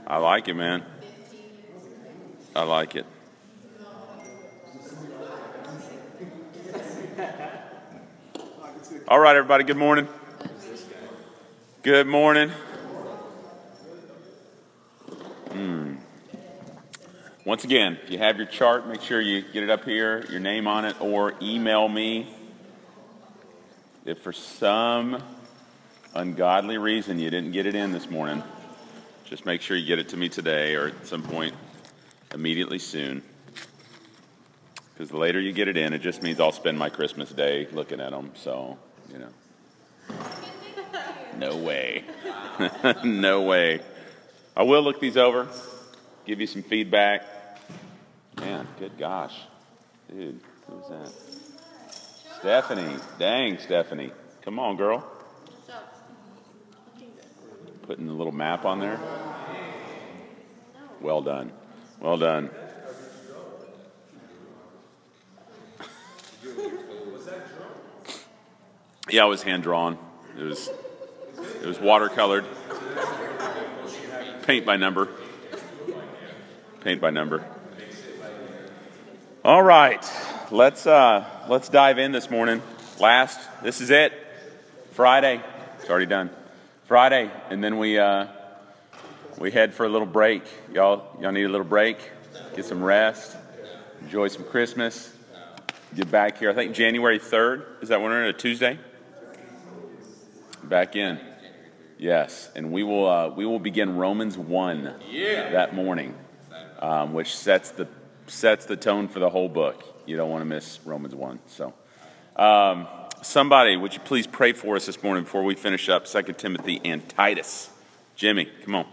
I like it, man. I like it. All right, everybody, good morning. Good morning. Once again, if you have your chart, make sure you get it up here, your name on it, or email me. If for some ungodly reason you didn't get it in this morning, just make sure you get it to me today or at some point immediately soon. Because the later you get it in, it just means I'll spend my Christmas day looking at them. So, no way. No way. I will look these over, give you some feedback. Man, good gosh. Dude, who was that? Stephanie. Dang, Stephanie. Come on, girl. Putting the little map on there. Well done. Well done. Yeah, it was hand drawn. It was watercolored. Paint by number. Paint by number. All right. Let's dive in this morning. This is it. Friday. It's already done. Friday, and then we head for a little break. Y'all need a little break. Get some rest. Enjoy some Christmas. Get back here. I think January 3rd. Is that when we're in? A Tuesday? Back in. Yes, and we will begin Romans 1 that morning, which sets the tone for the whole book. You don't want to miss Romans 1. So, somebody, would you please pray for us this morning before we finish up 2 Timothy and Titus? Jimmy, come on.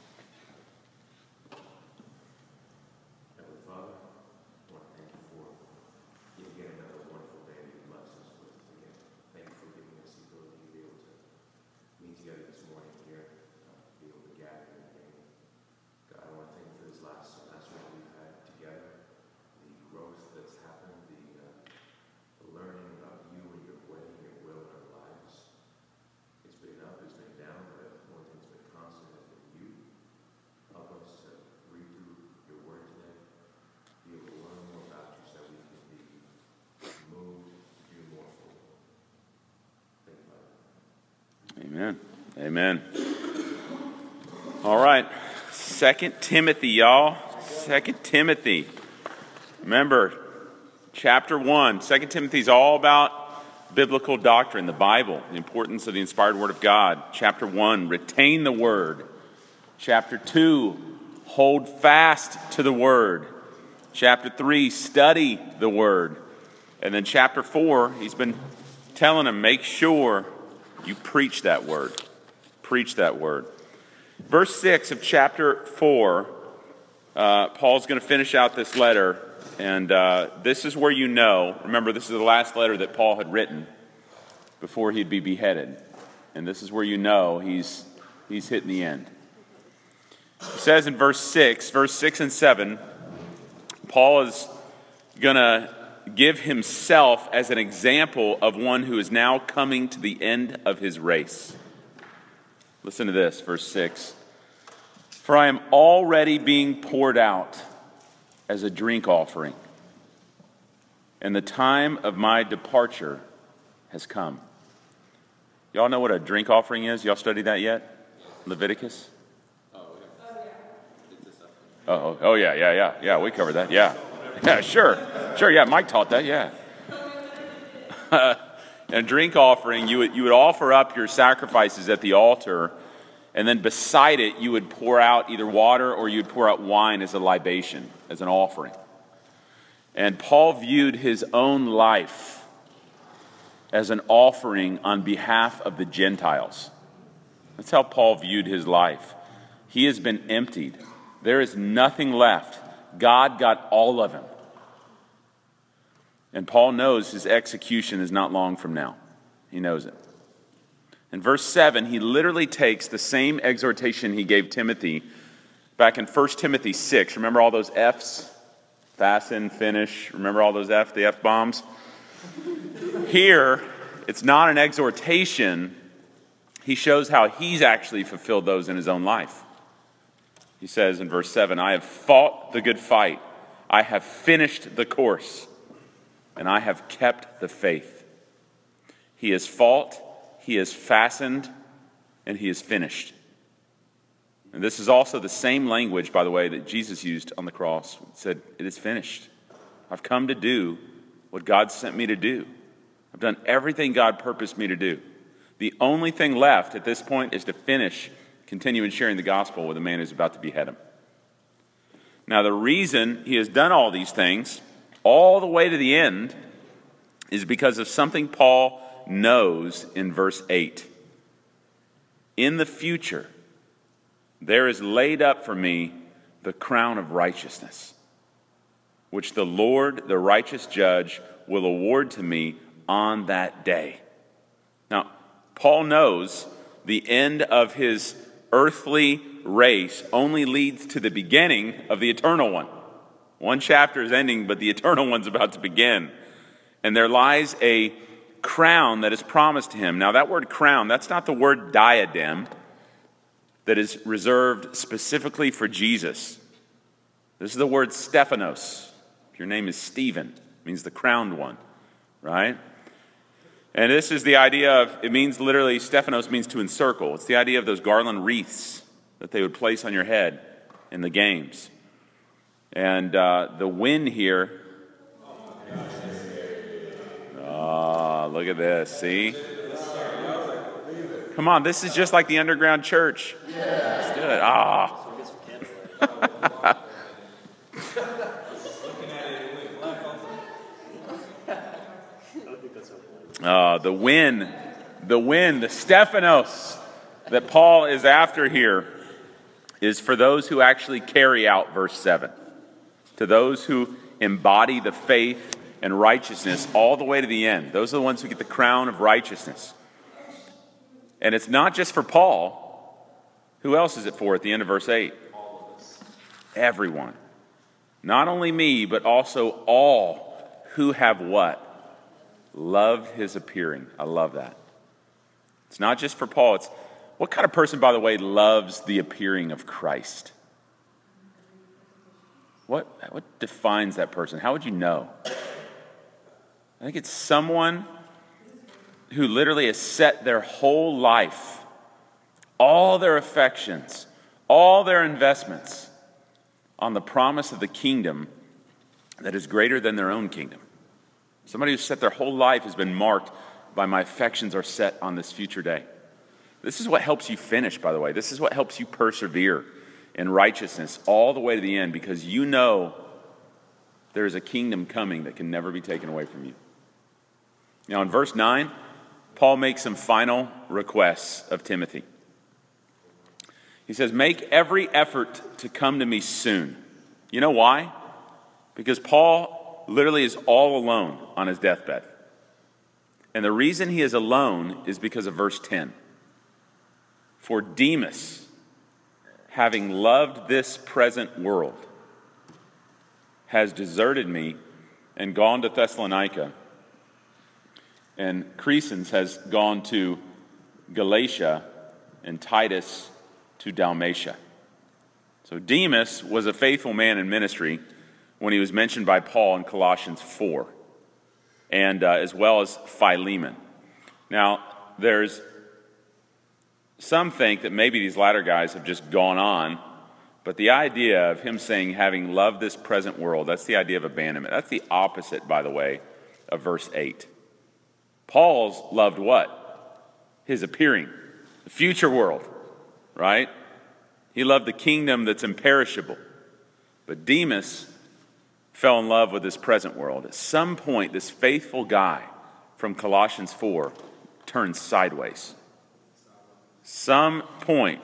Amen. Amen. All right. 2 Timothy, y'all. 2 Timothy. Remember, chapter 1. 2 Timothy is all about biblical doctrine, the Bible, the importance of the inspired Word of God. Chapter 1, retain the Word. Chapter 2, hold fast to the Word. Chapter 3, study the Word. And then chapter 4, he's been telling them, make sure you preach that word. Preach that word. Verse 6 of chapter 4, Paul's going to finish out this letter. And this is where you know, remember this is the last letter that Paul had written before he'd be beheaded. And this is where you know he's hitting the end. It says in verse 6 and 7, Paul is going to give himself as an example of one who is now coming to the end of his race. Listen to this, verse 6. For I am already being poured out as a drink offering, and the time of my departure has come. Y'all know what a drink offering is? Y'all studied that yet? Leviticus? Oh, yeah, we covered that, yeah. Yeah, sure, yeah, Mike taught that, yeah. In a drink offering, you would offer up your sacrifices at the altar, and then beside it, you would pour out either water or you'd pour out wine as a libation, as an offering. And Paul viewed his own life as an offering on behalf of the Gentiles. That's how Paul viewed his life. He has been emptied. There is nothing left. God got all of him. And Paul knows his execution is not long from now. He knows it. In verse 7, he literally takes the same exhortation he gave Timothy back in 1 Timothy 6. Remember all those F's? Fasten, finish. Remember all those the F-bombs? Here, it's not an exhortation. He shows how he's actually fulfilled those in his own life. He says in verse 7, I have fought the good fight. I have finished the course, and I have kept the faith. He has fought, he has fastened, and he has finished. And this is also the same language, by the way, that Jesus used on the cross. He said, it is finished. I've come to do what God sent me to do. I've done everything God purposed me to do. The only thing left at this point is to continue in sharing the gospel with a man who's about to behead him. Now, the reason he has done all these things, all the way to the end, is because of something Paul knows in verse 8. In the future, there is laid up for me the crown of righteousness, which the Lord, the righteous judge, will award to me on that day. Now, Paul knows the end of his earthly race only leads to the beginning of the eternal one. One chapter is ending, but the eternal one's about to begin. And there lies a crown that is promised to him. Now, that word crown, that's not the word diadem that is reserved specifically for Jesus. This is the word Stephanos. If your name is Stephen, it means the crowned one, right? And this is the idea of, it means literally, Stephanos means to encircle. It's the idea of those garland wreaths that they would place on your head in the games. And the win here, look at this, see? Come on, this is just like the underground church. Let's do it. The win, the Stephanos that Paul is after here is for those who actually carry out verse 7. To those who embody the faith and righteousness all the way to the end. Those are the ones who get the crown of righteousness. And it's not just for Paul. Who else is it for at the end of verse 8? All of us. Everyone. Not only me, but also all who have what? Loved his appearing. I love that. It's not just for Paul. It's what kind of person, by the way, loves the appearing of Christ? What defines that person? How would you know? I think it's someone who literally has set their whole life, all their affections, all their investments on the promise of the kingdom that is greater than their own kingdom. Somebody who's set their whole life has been marked by my affections are set on this future day. This is what helps you finish, by the way. This is what helps you persevere in righteousness all the way to the end, because you know there is a kingdom coming that can never be taken away from you. Now, in verse 9, Paul makes some final requests of Timothy. He says, make every effort to come to me soon. You know why? Because Paul literally is all alone on his deathbed. And the reason he is alone is because of verse 10. For Demas, having loved this present world, has deserted me and gone to Thessalonica. And Crescens has gone to Galatia, and Titus to Dalmatia. So Demas was a faithful man in ministry when he was mentioned by Paul in Colossians 4, and as well as Philemon. Now, there's some think that maybe these latter guys have just gone on, but the idea of him saying, having loved this present world, that's the idea of abandonment. That's the opposite, by the way, of verse 8. Paul's loved what? His appearing, the future world, right? He loved the kingdom that's imperishable. But Demas fell in love with this present world. At some point, this faithful guy from Colossians 4 turned sideways. Some point,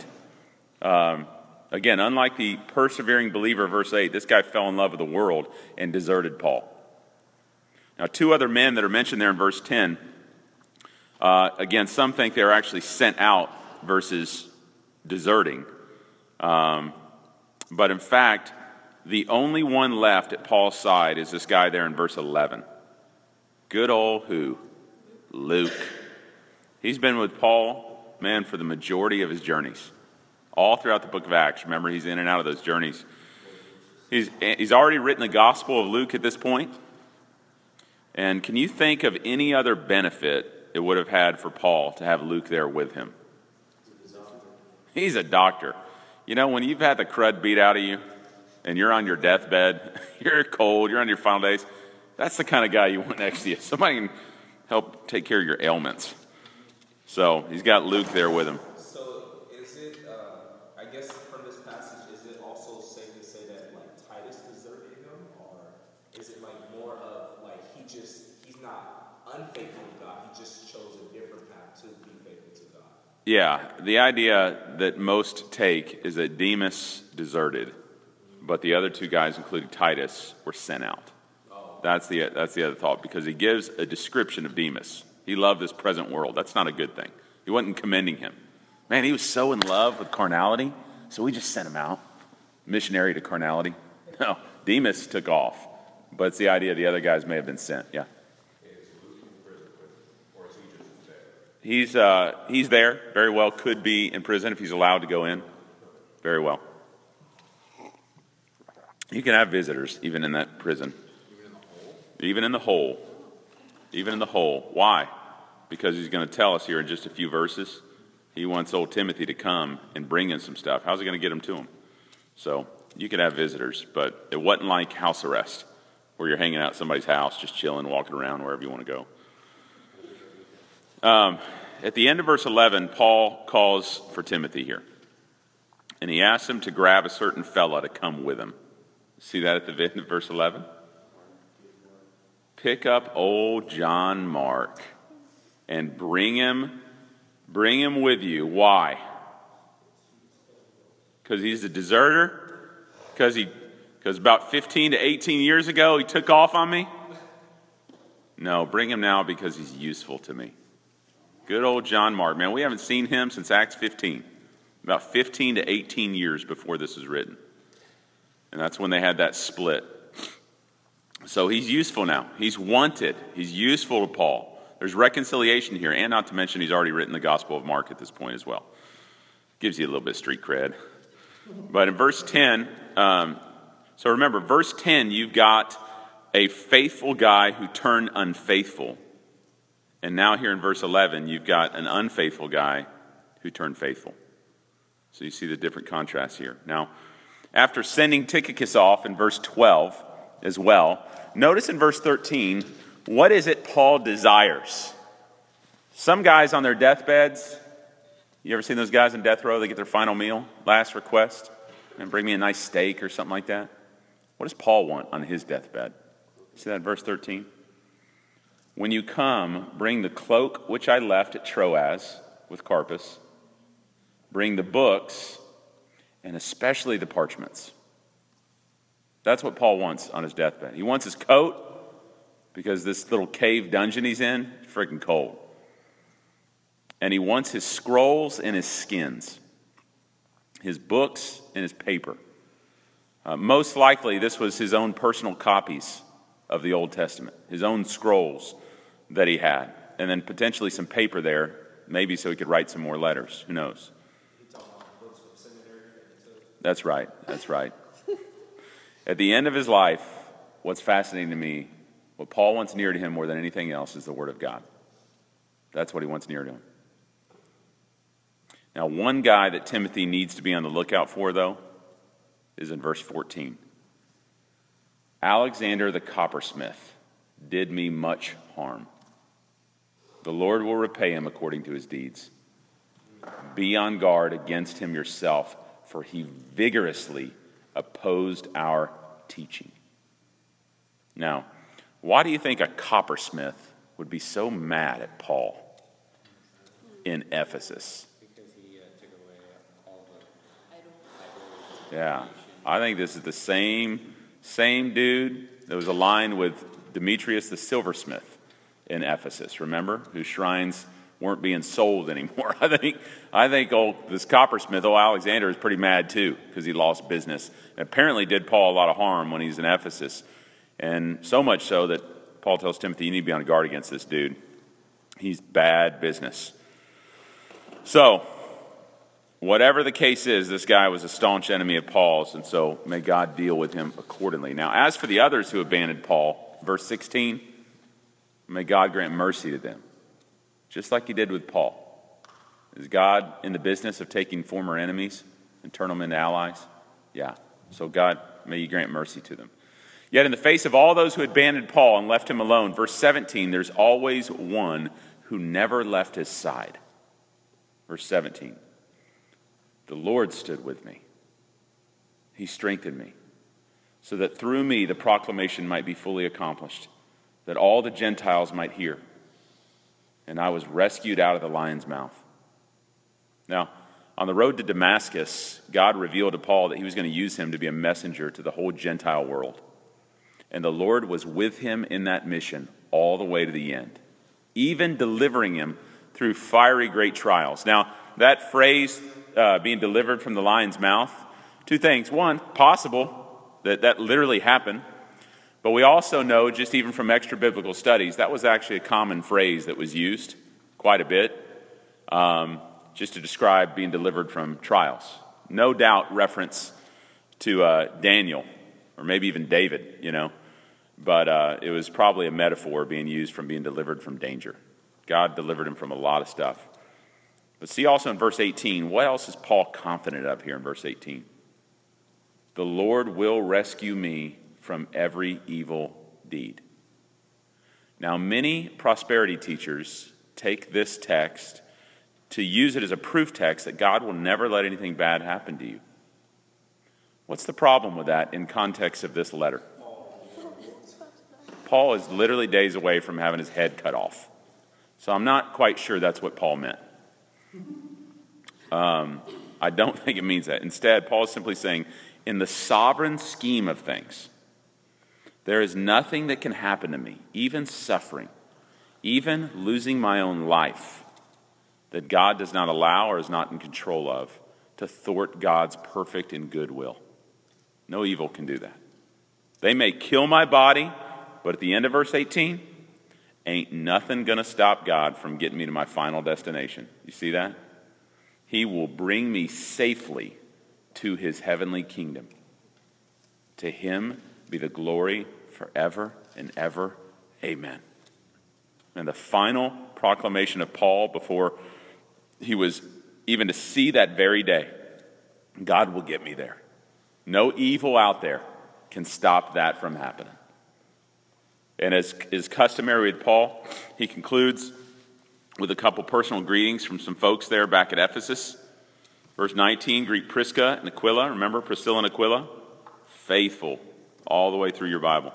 again, unlike the persevering believer, verse 8, this guy fell in love with the world and deserted Paul. Now, two other men that are mentioned there in verse 10, again, some think they're actually sent out versus deserting. But in fact, the only one left at Paul's side is this guy there in verse 11. Good old who? Luke. He's been with Paul, man, for the majority of his journeys. all throughout the book of Acts. Remember, he's in and out of those journeys. He's already written the Gospel of Luke at this point. And can you think of any other benefit it would have had for Paul to have Luke there with him? He's a doctor. You know, when you've had the crud beat out of you and you're on your deathbed, you're cold, you're on your final days, that's the kind of guy you want next to you. Somebody can help take care of your ailments. So he's got Luke there with him. So is it, I guess from this passage, is it also safe to say that like Titus deserted him? Or is it like more of like he's not unfaithful to God, he just chose a different path to be faithful to God? Yeah, the idea that most take is that Demas deserted, but the other two guys, including Titus, were sent out. That's the other thought, because he gives a description of Demas. He loved this present world. That's not a good thing. He wasn't commending him. Man, he was so in love with carnality, so we just sent him out. Missionary to carnality. No, Demas took off. But it's the idea the other guys may have been sent. Yeah. He's there. Very well could be in prison if he's allowed to go in. Very well. You can have visitors even in that prison. Even in the hole. Even in the hole. Why? Because he's going to tell us here in just a few verses. He wants old Timothy to come and bring in some stuff. How's he going to get them to him? So you could have visitors, but it wasn't like house arrest, where you're hanging out at somebody's house, just chilling, walking around wherever you want to go. At the end of verse 11, Paul calls for Timothy here. And he asks him to grab a certain fella to come with him. See that at the end of verse 11? Pick up old John Mark and bring him with you. Why? Because he's a deserter? Because about 15 to 18 years ago he took off on me? No, bring him now because he's useful to me. Good old John Mark. Man, we haven't seen him since Acts 15. About 15 to 18 years before this was written. And that's when they had that split. So he's useful now. He's wanted. He's useful to Paul. There's reconciliation here, and not to mention he's already written the Gospel of Mark at this point as well. Gives you a little bit of street cred. But in verse 10, so remember, verse 10, you've got a faithful guy who turned unfaithful. And now here in verse 11, you've got an unfaithful guy who turned faithful. So you see the different contrasts here. Now, after sending Tychicus off in verse 12 as well, notice in verse 13, what is it Paul desires? Some guys on their deathbeds, you ever seen those guys in death row? They get their final meal, last request, and bring me a nice steak or something like that. What does Paul want on his deathbed? See that in verse 13? When you come, bring the cloak which I left at Troas with Carpus. Bring the books, and especially the parchments. That's what Paul wants on his deathbed. He wants his coat, because this little cave dungeon he's in is freaking cold. And he wants his scrolls and his skins, his books and his paper. Most likely, this was his own personal copies of the Old Testament, his own scrolls that he had, and then potentially some paper there, maybe so he could write some more letters. Who knows? That's right. That's right. At the end of his life, what's fascinating to me, what Paul wants near to him more than anything else is the Word of God. That's what he wants near to him. Now, one guy that Timothy needs to be on the lookout for, though, is in verse 14. Alexander the coppersmith did me much harm. The Lord will repay him according to his deeds. Be on guard against him yourself, for he vigorously opposed our teaching. Now, why do you think a coppersmith would be so mad at Paul in Ephesus? Because he took away all the... Yeah, I think this is the same dude that was aligned with Demetrius the silversmith in Ephesus, remember? Whose shrines weren't being sold anymore. I think this coppersmith, Alexander, is pretty mad too, because he lost business. And apparently did Paul a lot of harm when he's in Ephesus. And so much so that Paul tells Timothy, you need to be on guard against this dude. He's bad business. So, whatever the case is, this guy was a staunch enemy of Paul's, and so may God deal with him accordingly. Now, as for the others who abandoned Paul, verse 16, may God grant mercy to them, just like he did with Paul. Is God in the business of taking former enemies and turn them into allies? Yeah. So God, may you grant mercy to them. Yet in the face of all those who had abandoned Paul and left him alone, verse 17, there's always one who never left his side. Verse 17, the Lord stood with me. He strengthened me, so that through me the proclamation might be fully accomplished, that all the Gentiles might hear. And I was rescued out of the lion's mouth. Now, on the road to Damascus, God revealed to Paul that he was going to use him to be a messenger to the whole Gentile world. And the Lord was with him in that mission all the way to the end, even delivering him through fiery great trials. Now, that phrase, being delivered from the lion's mouth, two things. One, possible that literally happened. But we also know, just even from extra biblical studies, that was actually a common phrase that was used quite a bit, just to describe being delivered from trials. No doubt reference to Daniel, or maybe even David, But it was probably a metaphor being used from being delivered from danger. God delivered him from a lot of stuff. But see also in verse 18, what else is Paul confident of here in verse 18? The Lord will rescue me from every evil deed. Now, many prosperity teachers take this text to use it as a proof text that God will never let anything bad happen to you. What's the problem with that in context of this letter? Paul is literally days away from having his head cut off. So I'm not quite sure that's what Paul meant. I don't think it means that. Instead, Paul is simply saying, in the sovereign scheme of things, there is nothing that can happen to me, even suffering, even losing my own life, that God does not allow or is not in control of to thwart God's perfect and good will. No evil can do that. They may kill my body, but at the end of verse 18, ain't nothing going to stop God from getting me to my final destination. You see that? He will bring me safely to his heavenly kingdom. To him be the glory forever and ever. Amen. And the final proclamation of Paul before he was even to see that very day, God will get me there. No evil out there can stop that from happening. And as is customary with Paul, he concludes with a couple personal greetings from some folks there back at Ephesus. Verse 19, greet Prisca and Aquila. Remember Priscilla and Aquila? Faithful all the way through your Bible.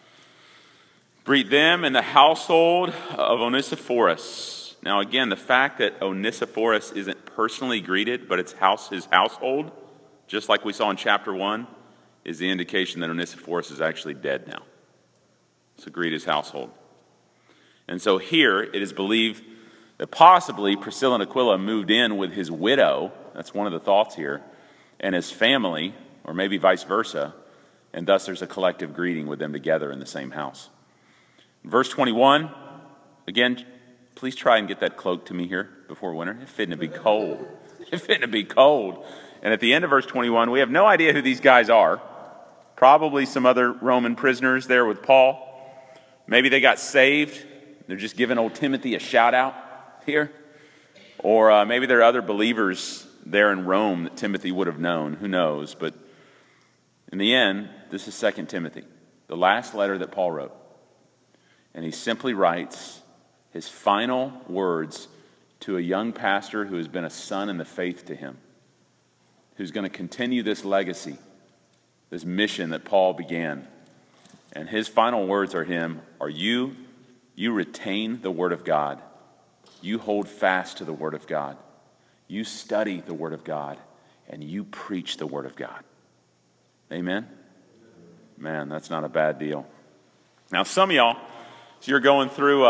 Greet them in the household of Onesiphorus. Now again, the fact that Onesiphorus isn't personally greeted, but it's his household, just like we saw in chapter 1, is the indication that Onesiphorus is actually dead now. So greet his household. And so here it is believed that possibly Priscilla and Aquila moved in with his widow, that's one of the thoughts here, and his family, or maybe vice versa, and thus there's a collective greeting with them together in the same house. Verse 21, again, please try and get that cloak to me here before winter. It's fitting to be cold. It's fitting to be cold. And at the end of verse 21, we have no idea who these guys are. Probably some other Roman prisoners there with Paul. Maybe they got saved. They're just giving old Timothy a shout out here. Or maybe there are other believers there in Rome that Timothy would have known. Who knows? But in the end, this is 2 Timothy, the last letter that Paul wrote. And he simply writes his final words to a young pastor who has been a son in the faith to him, who's going to continue this legacy, this mission that Paul began. And his final words are you retain the Word of God. You hold fast to the Word of God. You study the Word of God. And you preach the Word of God. Amen? Man, that's not a bad deal. Now, some of y'all, as you're going through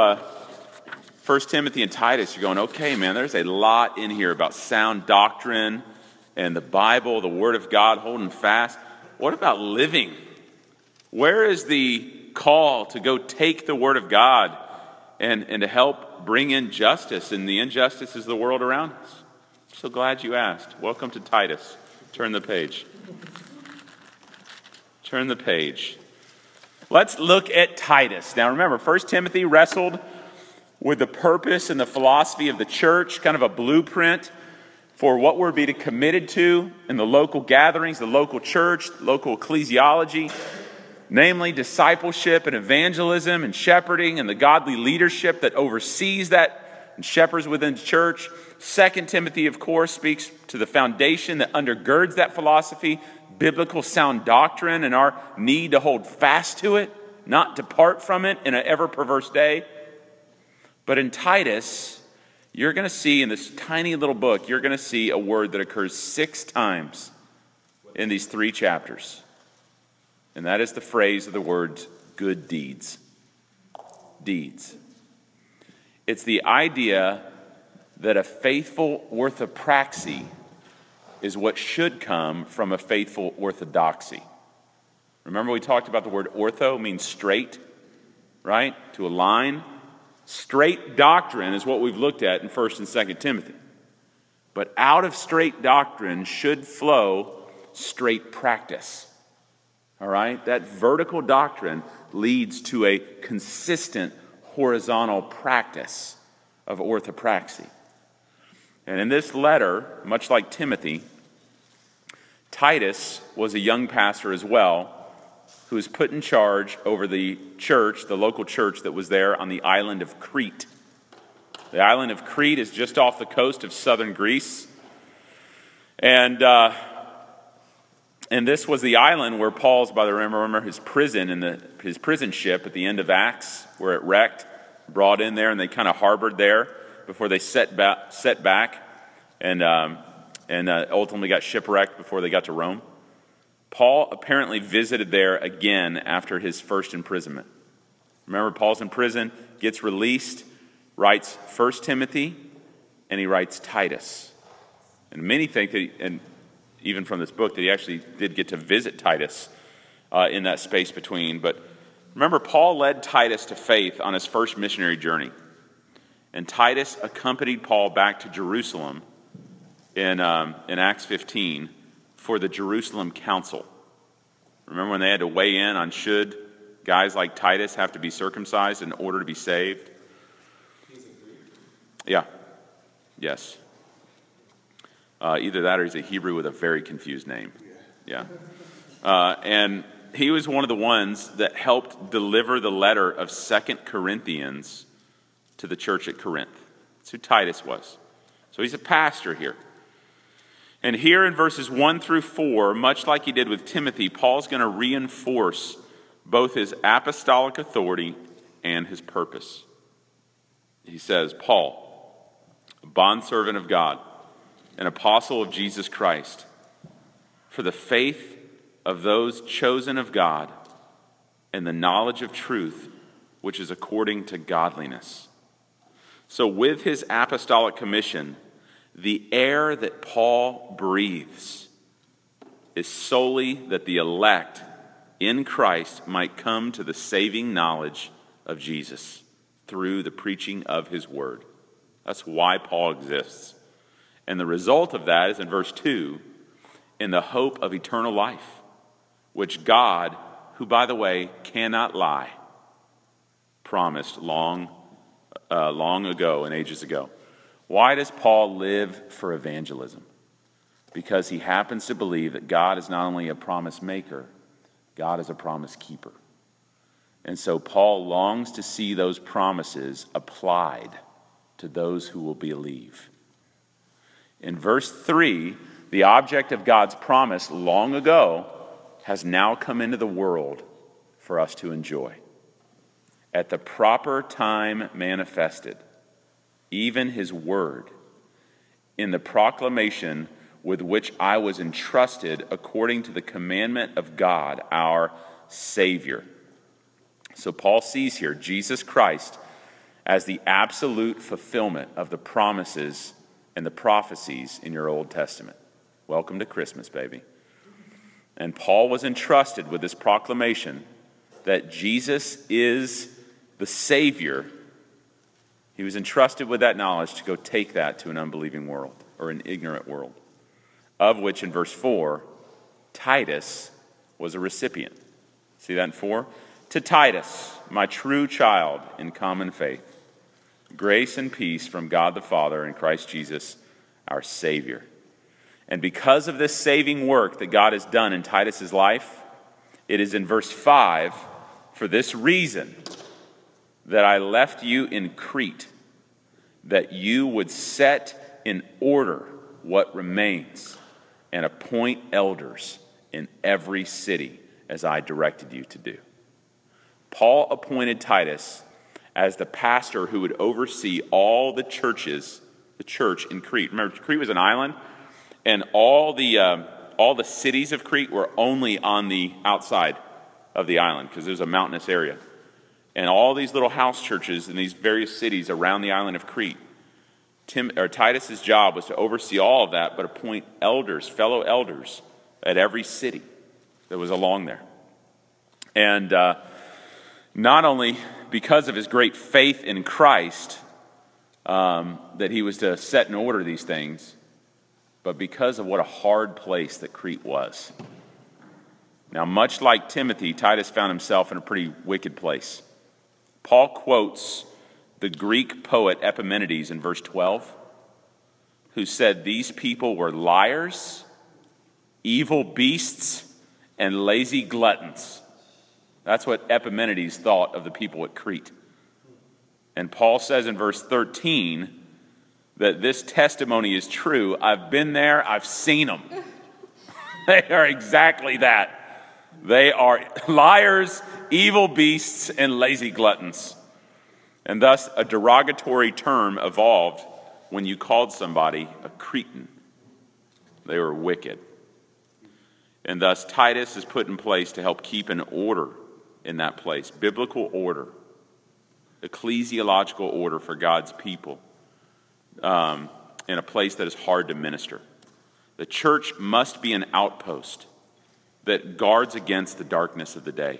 1 Timothy and Titus, you're going, okay, man, there's a lot in here about sound doctrine and the Bible, the Word of God, holding fast. What about living? Where is the call to go take the Word of God and to help bring in justice? And the injustice is the world around us. So glad you asked. Welcome to Titus. Turn the page. Turn the page. Let's look at Titus. Now remember, 1 Timothy wrestled with the purpose and the philosophy of the church, kind of a blueprint for what we're being committed to in the local gatherings, the local church, local ecclesiology, namely discipleship and evangelism and shepherding and the godly leadership that oversees that and shepherds within the church. 2 Timothy, of course, speaks to the foundation that undergirds that philosophy, biblical sound doctrine, and our need to hold fast to it, not depart from it in an ever-perverse day. But in Titus, you're going to see in this tiny little book, you're going to see a word that occurs 6 times in these 3 chapters. And that is the phrase of the word good deeds. Deeds. It's the idea that a faithful orthopraxy is what should come from a faithful orthodoxy. Remember we talked about the word ortho means straight, right? To align. Straight doctrine is what we've looked at in 1 and 2 Timothy. But out of straight doctrine should flow straight practice. All right? That vertical doctrine leads to a consistent horizontal practice of orthopraxy. And in this letter, much like Timothy, Titus was a young pastor as well, who was put in charge over the church, the local church that was there on the island of Crete. The island of Crete is just off the coast of southern Greece. And this was the island where Paul's, by the way, remember his prison and his prison ship at the end of Acts, where it wrecked, brought in there, and they kind of harbored there before they set back and ultimately got shipwrecked before they got to Rome. Paul apparently visited there again after his first imprisonment. Remember, Paul's in prison, gets released, writes 1 Timothy, and he writes Titus. And many think that, and even from this book, that he actually did get to visit Titus in that space between. But remember, Paul led Titus to faith on his first missionary journey. And Titus accompanied Paul back to Jerusalem in Acts 15 for the Jerusalem Council. Remember when they had to weigh in on should guys like Titus have to be circumcised in order to be saved? Yeah. Yes. Either that or he's a Hebrew with a very confused name. Yeah. And he was one of the ones that helped deliver the letter of 2 Corinthians to the church at Corinth. That's who Titus was. So he's a pastor here. And here in verses 1 through 4, much like he did with Timothy, Paul's going to reinforce both his apostolic authority and his purpose. He says, Paul, a bondservant of God, an apostle of Jesus Christ, for the faith of those chosen of God and the knowledge of truth, which is according to godliness. So with his apostolic commission, the air that Paul breathes is solely that the elect in Christ might come to the saving knowledge of Jesus through the preaching of his word. That's why Paul exists. And the result of that is in verse 2, in the hope of eternal life, which God, who by the way cannot lie, promised long ago and ages ago. Why does Paul live for evangelism? Because he happens to believe that God is not only a promise maker, God is a promise keeper. And so Paul longs to see those promises applied to those who will believe. In verse 3, the object of God's promise long ago has now come into the world for us to enjoy. At the proper time manifested, even his word, in the proclamation with which I was entrusted according to the commandment of God, our Savior. So Paul sees here Jesus Christ as the absolute fulfillment of the promises and the prophecies in your Old Testament. Welcome to Christmas, baby. And Paul was entrusted with this proclamation that Jesus is the Savior. He was entrusted with that knowledge to go take that to an unbelieving world, or an ignorant world, of which in verse 4, Titus was a recipient. See that in 4? To Titus, my true child in common faith, grace and peace from God the Father and Christ Jesus, our Savior. And because of this saving work that God has done in Titus's life, it is in verse 5, for this reason that I left you in Crete, that you would set in order what remains and appoint elders in every city as I directed you to do. Paul appointed Titus as the pastor who would oversee all the church in Crete. Remember, Crete was an island, and all the cities of Crete were only on the outside of the island because it was a mountainous area. And all these little house churches in these various cities around the island of Crete, Titus's job was to oversee all of that, but appoint elders, fellow elders, at every city that was along there. And not only because of his great faith in Christ that he was to set in order these things, but because of what a hard place that Crete was. Now, much like Timothy, Titus found himself in a pretty wicked place. Paul quotes the Greek poet Epimenides in verse 12, who said these people were liars, evil beasts, and lazy gluttons. That's what Epimenides thought of the people at Crete. And Paul says in verse 13 that this testimony is true. I've been there, I've seen them. They are exactly that. They are liars, evil beasts, and lazy gluttons. And thus, a derogatory term evolved when you called somebody a Cretan. They were wicked. And thus, Titus is put in place to help keep an order in that place. Biblical order. Ecclesiological order for God's people. In a place that is hard to minister. The church must be an outpost that guards against the darkness of the day.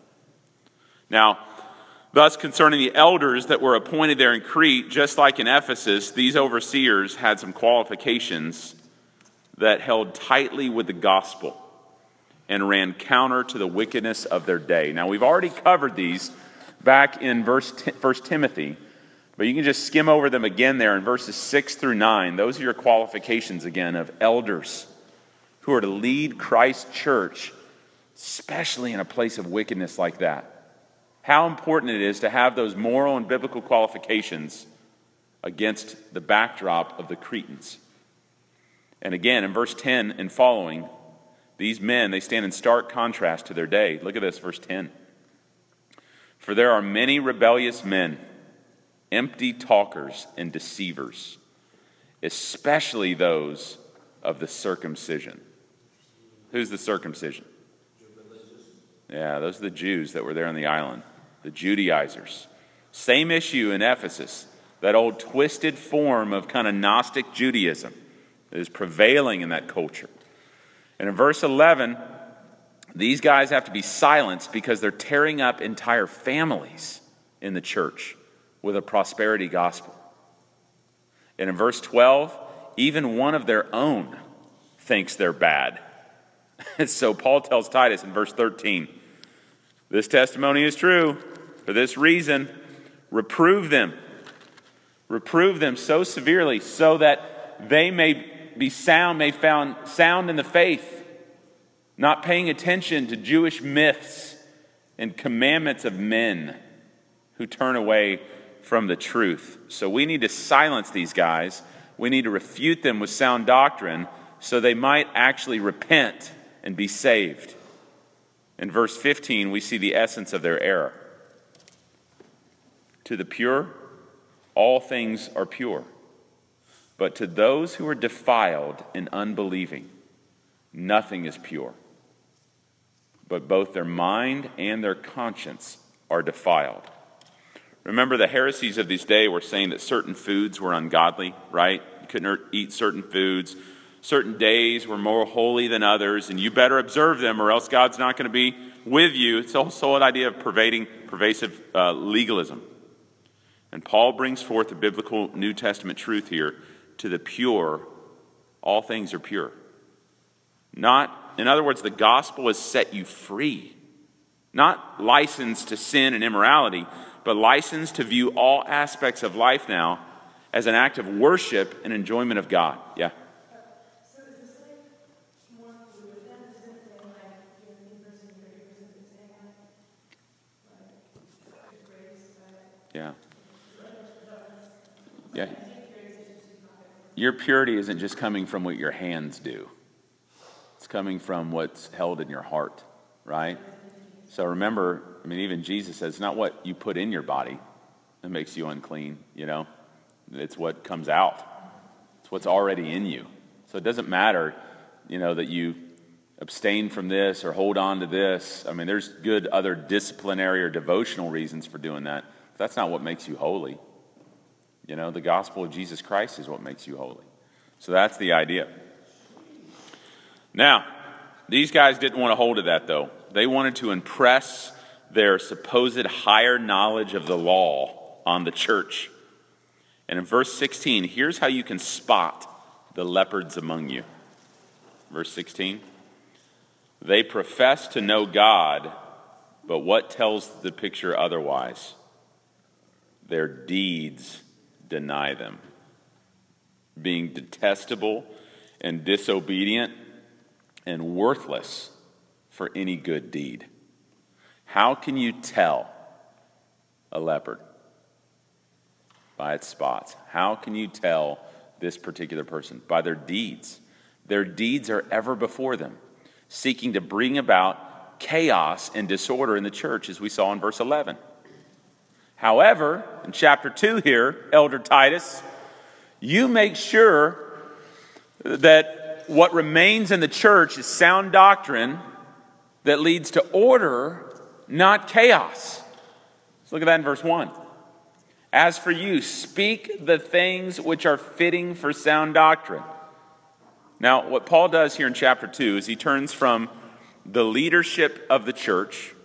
Now, thus concerning the elders that were appointed there in Crete, just like in Ephesus, these overseers had some qualifications that held tightly with the gospel and ran counter to the wickedness of their day. Now, we've already covered these back in 1 Timothy, but you can just skim over them again there in verses 6 through 9. Those are your qualifications again of elders who are to lead Christ's church, especially in a place of wickedness like that. How important it is to have those moral and biblical qualifications against the backdrop of the Cretans. And again, in verse 10 and following, these men, they stand in stark contrast to their day. Look at this, verse 10. For there are many rebellious men, empty talkers and deceivers, especially those of the circumcision. Who's the circumcision? Yeah, those are the Jews that were there on the island, the Judaizers. Same issue in Ephesus, that old twisted form of kind of Gnostic Judaism that is prevailing in that culture. And in verse 11, these guys have to be silenced because they're tearing up entire families in the church with a prosperity gospel. And in verse 12, even one of their own thinks they're bad. And so Paul tells Titus in verse 13, this testimony is true. For this reason, reprove them. Reprove them so severely so that they may be sound in the faith, not paying attention to Jewish myths and commandments of men who turn away from the truth. So we need to silence these guys. We need to refute them with sound doctrine so they might actually repent and be saved. In verse 15, we see the essence of their error. To the pure, all things are pure. But to those who are defiled and unbelieving, nothing is pure. But both their mind and their conscience are defiled. Remember, the heresies of this day were saying that certain foods were ungodly, right? You couldn't eat certain foods. Certain days were more holy than others, and you better observe them or else God's not going to be with you. It's also an idea of pervasive legalism. And Paul brings forth the biblical New Testament truth here. To the pure, all things are pure. In other words, the gospel has set you free. Not licensed to sin and immorality, but licensed to view all aspects of life now as an act of worship and enjoyment of God. Yeah. So is this like more fluid then? Does it say like you're 80% here, 80% is saying like grace, Yeah. Yeah. Your purity isn't just coming from what your hands do. It's coming from what's held in your heart, right? So remember, even Jesus says, it's not what you put in your body that makes you unclean, It's what comes out. It's what's already in you. So it doesn't matter, that you abstain from this or hold on to this. There's good other disciplinary or devotional reasons for doing that. But that's not what makes you holy. The gospel of Jesus Christ is what makes you holy. So that's the idea. Now, these guys didn't want to hold to that, though. They wanted to impress their supposed higher knowledge of the law on the church. And in verse 16, here's how you can spot the leopards among you. Verse 16. They profess to know God, but what tells the picture otherwise? Their deeds deny them. Being detestable and disobedient and worthless for any good deed. How can you tell a leopard? By its spots. How can you tell this particular person? By their deeds. Their deeds are ever before them, seeking to bring about chaos and disorder in the church, as we saw in verse 11. However, in chapter 2 here, Elder Titus, you make sure that what remains in the church is sound doctrine that leads to order, not chaos. Let's look at that in verse 1. As for you, speak the things which are fitting for sound doctrine. Now, what Paul does here in chapter 2 is he turns from the leadership of the church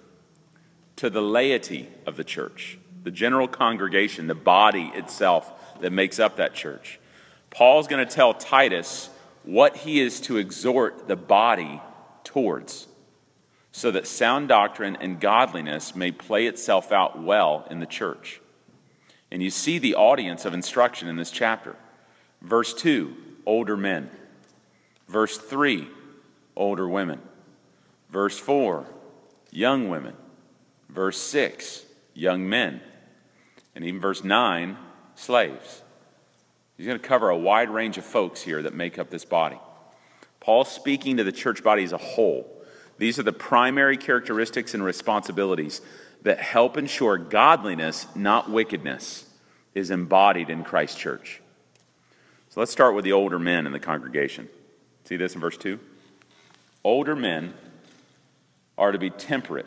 to the laity of the church, the general congregation, the body itself that makes up that church. Paul's going to tell Titus what he is to exhort the body towards, so that sound doctrine and godliness may play itself out well in the church. And you see the audience of instruction in this chapter. Verse 2, older men. Verse 3, older women. Verse 4, young women. Verse 6, young men. And even verse 9, slaves. He's going to cover a wide range of folks here that make up this body. Paul's speaking to the church body as a whole. These are the primary characteristics and responsibilities that help ensure godliness, not wickedness, is embodied in Christ's church. So let's start with the older men in the congregation. See this in verse 2? Older men are to be temperate,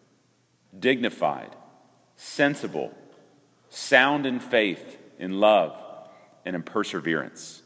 dignified, sensible, sound in faith, in love, and in perseverance.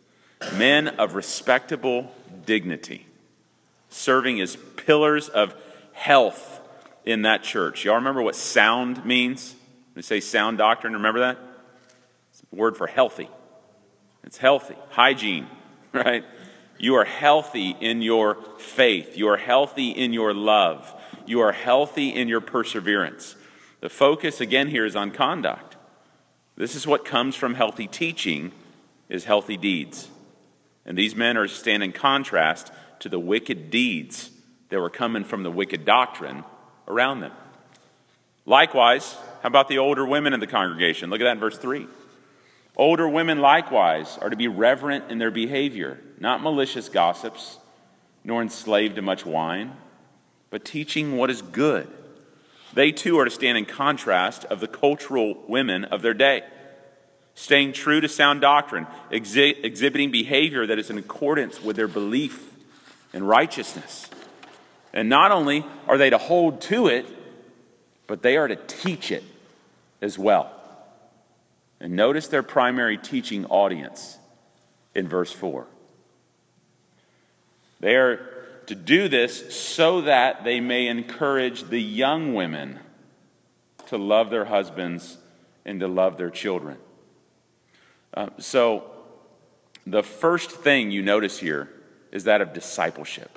Men of respectable dignity, serving as pillars of health in that church. Y'all remember what sound means? When we say sound doctrine, remember that? It's a word for healthy. It's healthy. Hygiene, right? You are healthy in your faith. You are healthy in your love. You are healthy in your perseverance. The focus again here is on conduct. This is what comes from healthy teaching, is healthy deeds. And these men are to stand in contrast to the wicked deeds that were coming from the wicked doctrine around them. Likewise, how about the older women in the congregation? Look at that in verse 3. Older women likewise are to be reverent in their behavior, not malicious gossips, nor enslaved to much wine, but teaching what is good. They too are to stand in contrast of the cultural women of their day, staying true to sound doctrine, exhibiting behavior that is in accordance with their belief in righteousness. And not only are they to hold to it, but they are to teach it as well. And notice their primary teaching audience in verse 4. They are to do this so that they may encourage the young women to love their husbands and to love their children. So The first thing you notice here is that of discipleship.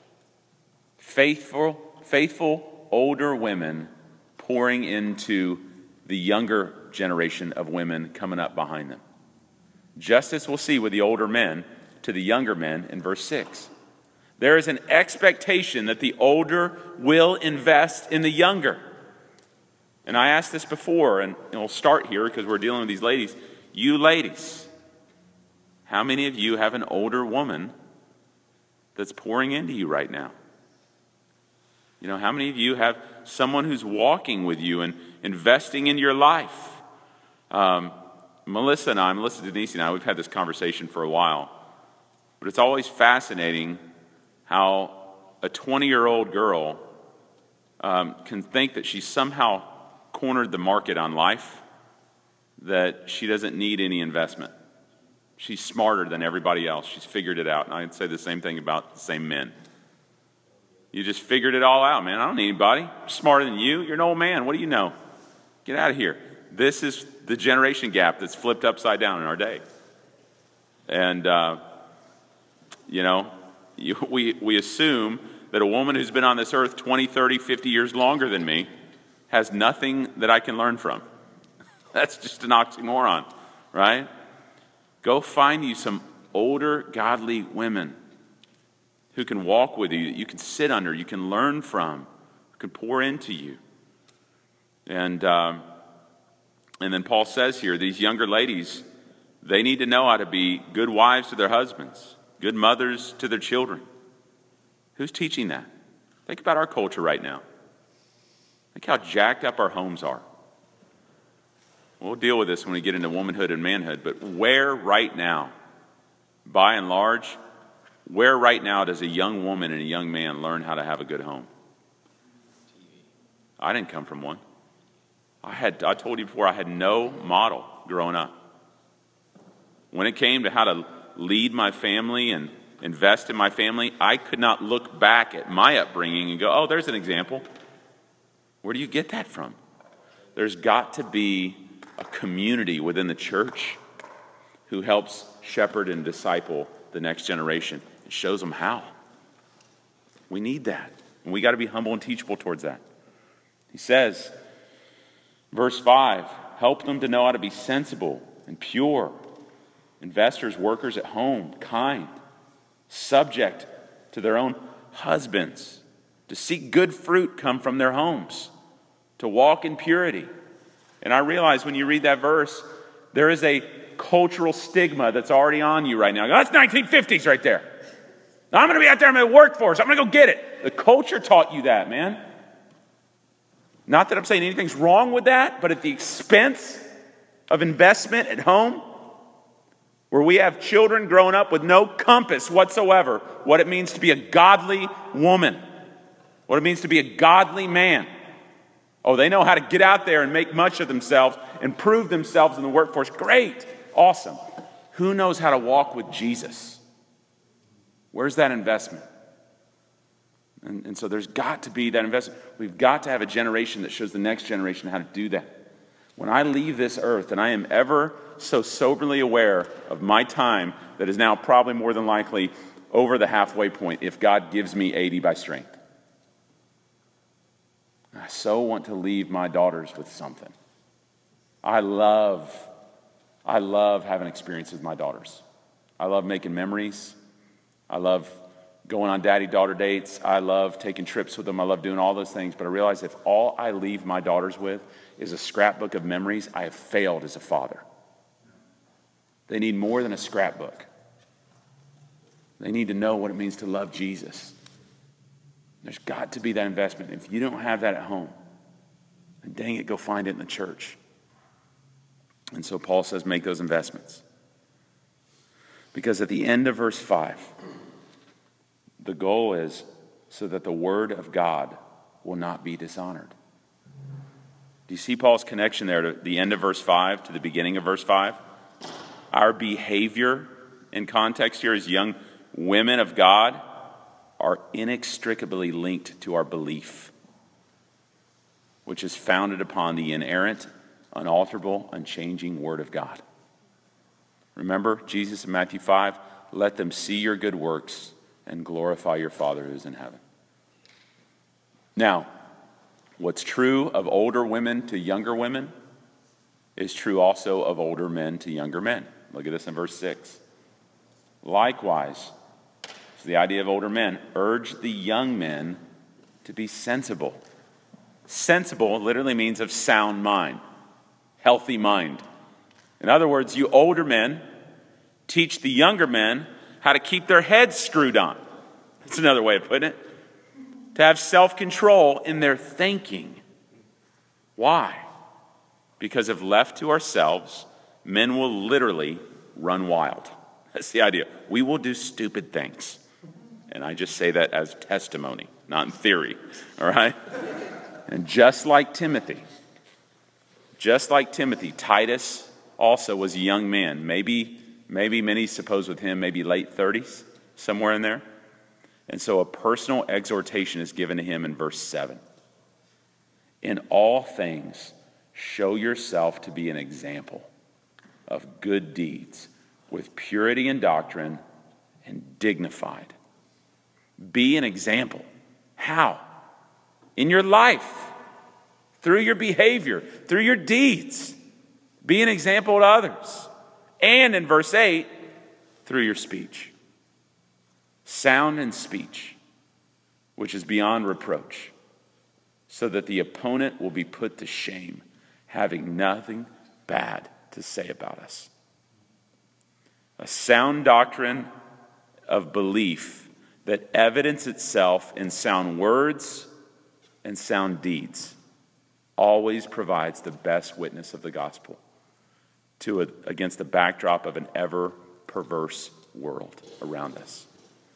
Faithful older women pouring into the younger generation of women coming up behind them. Just as we'll see with the older men to the younger men in verse 6. There is an expectation that the older will invest in the younger. And I asked this before, and we'll start here because we're dealing with these ladies. You ladies, how many of you have an older woman that's pouring into you right now? You know, how many of you have someone who's walking with you and investing in your life? Melissa Denise and I, we've had this conversation for a while. But it's always fascinating how a 20-year-old girl can think that she's somehow cornered the market on life, that she doesn't need any investment. She's smarter than everybody else. She's figured it out. And I'd say the same thing about the same men. You just figured it all out, man. I don't need anybody. I'm smarter than you. You're an old man. What do you know? Get out of here. This is the generation gap that's flipped upside down in our day. And, we assume that a woman who's been on this earth 20, 30, 50 years longer than me has nothing that I can learn from. That's just an oxymoron, right? Go find you some older, godly women who can walk with you, that you can sit under, you can learn from, who can pour into you. And then Paul says here, these younger ladies, they need to know how to be good wives to their husbands, good mothers to their children. Who's teaching that? Think about our culture right now. Think how jacked up our homes are. We'll deal with this when we get into womanhood and manhood, but where right now, by and large, where right now does a young woman and a young man learn how to have a good home? I didn't come from one. I told you before, I had no model growing up. When it came to how to lead my family and invest in my family, I could not look back at my upbringing and go, oh, there's an example. Where do you get that from? There's got to be a community within the church who helps shepherd and disciple the next generation and shows them how. We need that. And we got to be humble and teachable towards that. He says, verse 5, help them to know how to be sensible and pure, investors, workers at home, kind, subject to their own husbands, to see good fruit come from their homes, to walk in purity. And I realize when you read that verse, there is a cultural stigma that's already on you right now. That's 1950s right there. I'm going to be out there in the workforce. I'm going to go get it. The culture taught you that, man. Not that I'm saying anything's wrong with that, but at the expense of investment at home, where we have children growing up with no compass whatsoever, what it means to be a godly woman, what it means to be a godly man. Oh, they know how to get out there and make much of themselves and prove themselves in the workforce. Great. Awesome. Who knows how to walk with Jesus? Where's that investment? And so there's got to be that investment. We've got to have a generation that shows the next generation how to do that. When I leave this earth, and I am ever so soberly aware of my time that is now probably more than likely over the halfway point if God gives me 80 by strength. I so want to leave my daughters with something. I love having experiences with my daughters. I love making memories. I love going on daddy-daughter dates. I love taking trips with them. I love doing all those things. But I realize if all I leave my daughters with is a scrapbook of memories, I have failed as a father. They need more than a scrapbook. They need to know what it means to love Jesus. There's got to be that investment. If you don't have that at home, then dang it, go find it in the church. And so Paul says, make those investments. Because at the end of verse 5, the goal is so that the word of God will not be dishonored. Do you see Paul's connection there to the end of verse 5 to the beginning of verse 5? Our behavior in context here as young women of God are inextricably linked to our belief, which is founded upon the inerrant, unalterable, unchanging Word of God. Remember Jesus in Matthew 5, let them see your good works and glorify your Father who's in heaven. Now, what's true of older women to younger women is true also of older men to younger men. Look at this in verse 6. Likewise, so the idea of older men, urge the young men to be sensible. Sensible literally means of sound mind, healthy mind. In other words, you older men teach the younger men how to keep their heads screwed on. That's another way of putting it. To have self-control in their thinking. Why? Because if left to ourselves, men will literally run wild. That's the idea. We will do stupid things. And I just say that as testimony, not in theory. All right? And just like Timothy, Titus also was a young man. Maybe many suppose with him, maybe late 30s, somewhere in there. And so a personal exhortation is given to him in verse 7. In all things, show yourself to be an example of good deeds, with purity in doctrine and dignified. Be an example. How? In your life, through your behavior, through your deeds. Be an example to others. And in verse 8, through your speech. Sound in speech, which is beyond reproach, so that the opponent will be put to shame, having nothing bad to say about us. A sound doctrine of belief that evidence itself in sound words and sound deeds always provides the best witness of the gospel against the backdrop of an ever perverse world around us.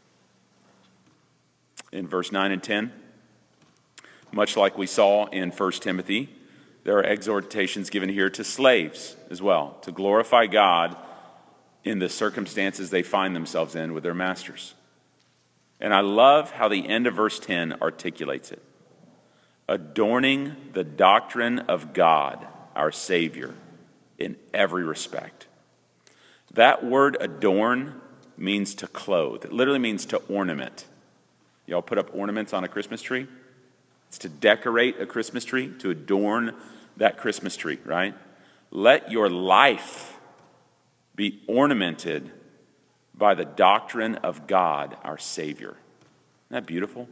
In verse 9 and 10, much like we saw in 1 Timothy, there are exhortations given here to slaves as well, to glorify God in the circumstances they find themselves in with their masters. And I love how the end of verse 10 articulates it. Adorning the doctrine of God, our Savior, in every respect. That word adorn means to clothe. It literally means to ornament. Y'all put up ornaments on a Christmas tree? It's to decorate a Christmas tree, to adorn that Christmas tree, right? Let your life be ornamented by the doctrine of God, our Savior. Isn't that beautiful?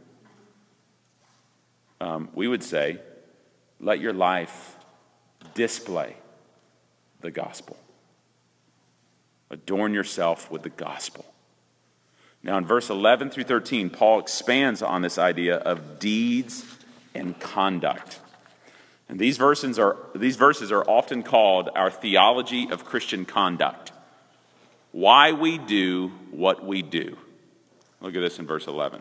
We would say, let your life display the gospel. Adorn yourself with the gospel. Now in verse 11 through 13, Paul expands on this idea of deeds and conduct. And these verses are often called our theology of Christian conduct. Why we do what we do. Look at this in verse 11.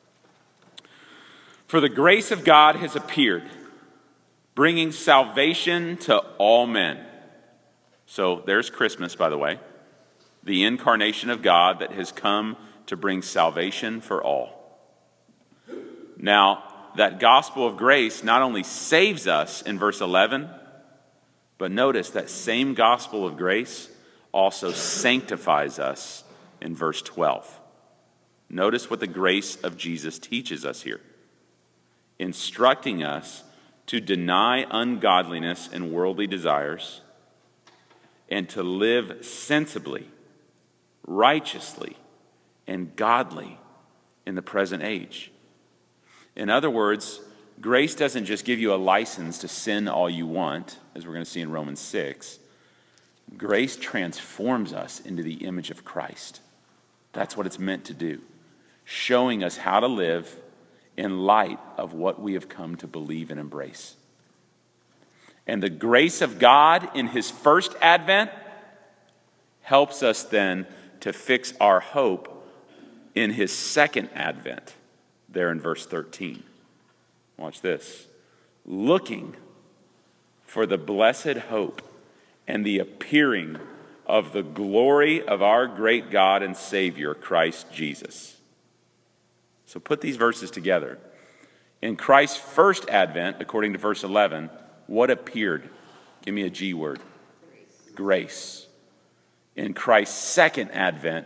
For the grace of God has appeared, bringing salvation to all men. So there's Christmas, by the way. The incarnation of God that has come to bring salvation for all. Now, that gospel of grace not only saves us in verse 11, but notice that same gospel of grace also sanctifies us in verse 12. Notice what the grace of Jesus teaches us here. Instructing us to deny ungodliness and worldly desires and to live sensibly, righteously, and godly in the present age. In other words, grace doesn't just give you a license to sin all you want, as we're going to see in Romans 6. Grace transforms us into the image of Christ. That's what it's meant to do. Showing us how to live in light of what we have come to believe and embrace. And the grace of God in his first advent helps us then to fix our hope in his second advent, there in verse 13. Watch this. Looking for the blessed hope and the appearing of the glory of our great God and Savior, Christ Jesus. So put these verses together. In Christ's first advent, according to verse 11, what appeared? Give me a G word. Grace. In Christ's second advent,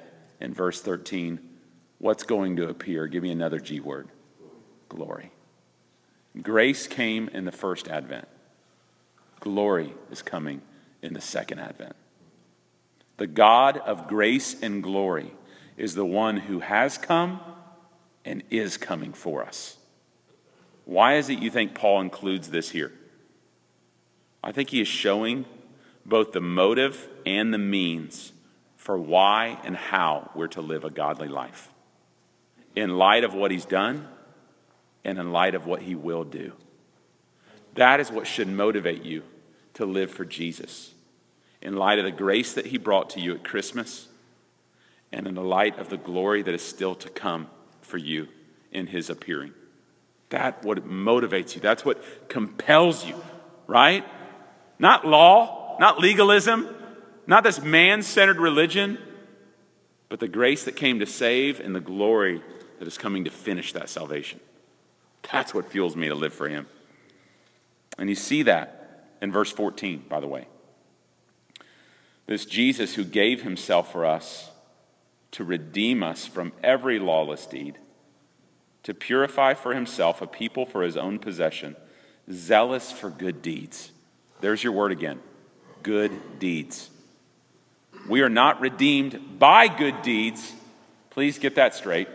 And verse 13, what's going to appear? Give me another G word. Glory. Grace came in the first advent. Glory is coming in the second advent. The God of grace and glory is the one who has come and is coming for us. Why is it you think Paul includes this here? I think he is showing both the motive and the means for why and how we're to live a godly life, in light of what he's done and in light of what he will do. That is what should motivate you to live for Jesus, in light of the grace that he brought to you at Christmas and in the light of the glory that is still to come for you in his appearing. That's what motivates you. That's what compels you, right? Not law, not legalism, not this man-centered religion, but the grace that came to save and the glory that is coming to finish that salvation. That's what fuels me to live for him. And you see that in verse 14, by the way. This Jesus who gave himself for us to redeem us from every lawless deed, to purify for himself a people for his own possession, zealous for good deeds. There's your word again. Good deeds. We are not redeemed by good deeds. Please get that straight.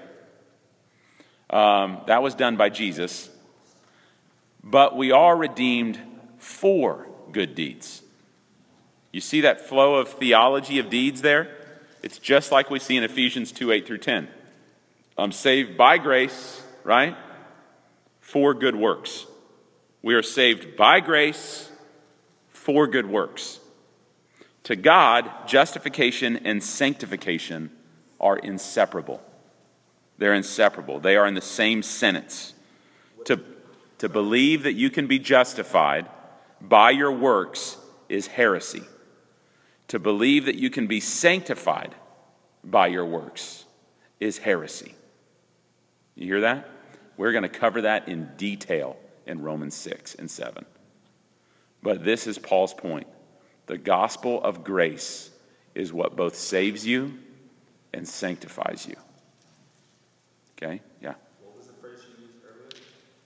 That was done by Jesus. But we are redeemed for good deeds. You see that flow of theology of deeds there? It's just like we see in Ephesians 2:8 through 10. I'm saved by grace, right? For good works. We are saved by grace for good works. To God, justification and sanctification are inseparable. They're inseparable. They are in the same sentence. To believe that you can be justified by your works is heresy. To believe that you can be sanctified by your works is heresy. You hear that? We're going to cover that in detail in Romans 6 and 7. But this is Paul's point. The gospel of grace is what both saves you and sanctifies you. Okay? Yeah. What was the phrase you used earlier?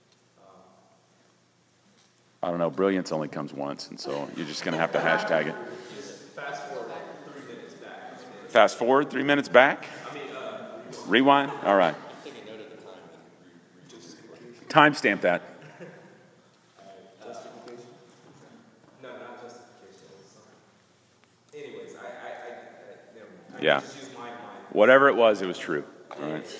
I don't know. Brilliance only comes once, and so you're just going to have to hashtag it. Just fast forward like 3 minutes back. Fast forward 3 minutes back? Rewind? All right. Timestamp that. No, not justification. Anyways, never mind. Yeah. Just use my mind. Whatever it was true. All right.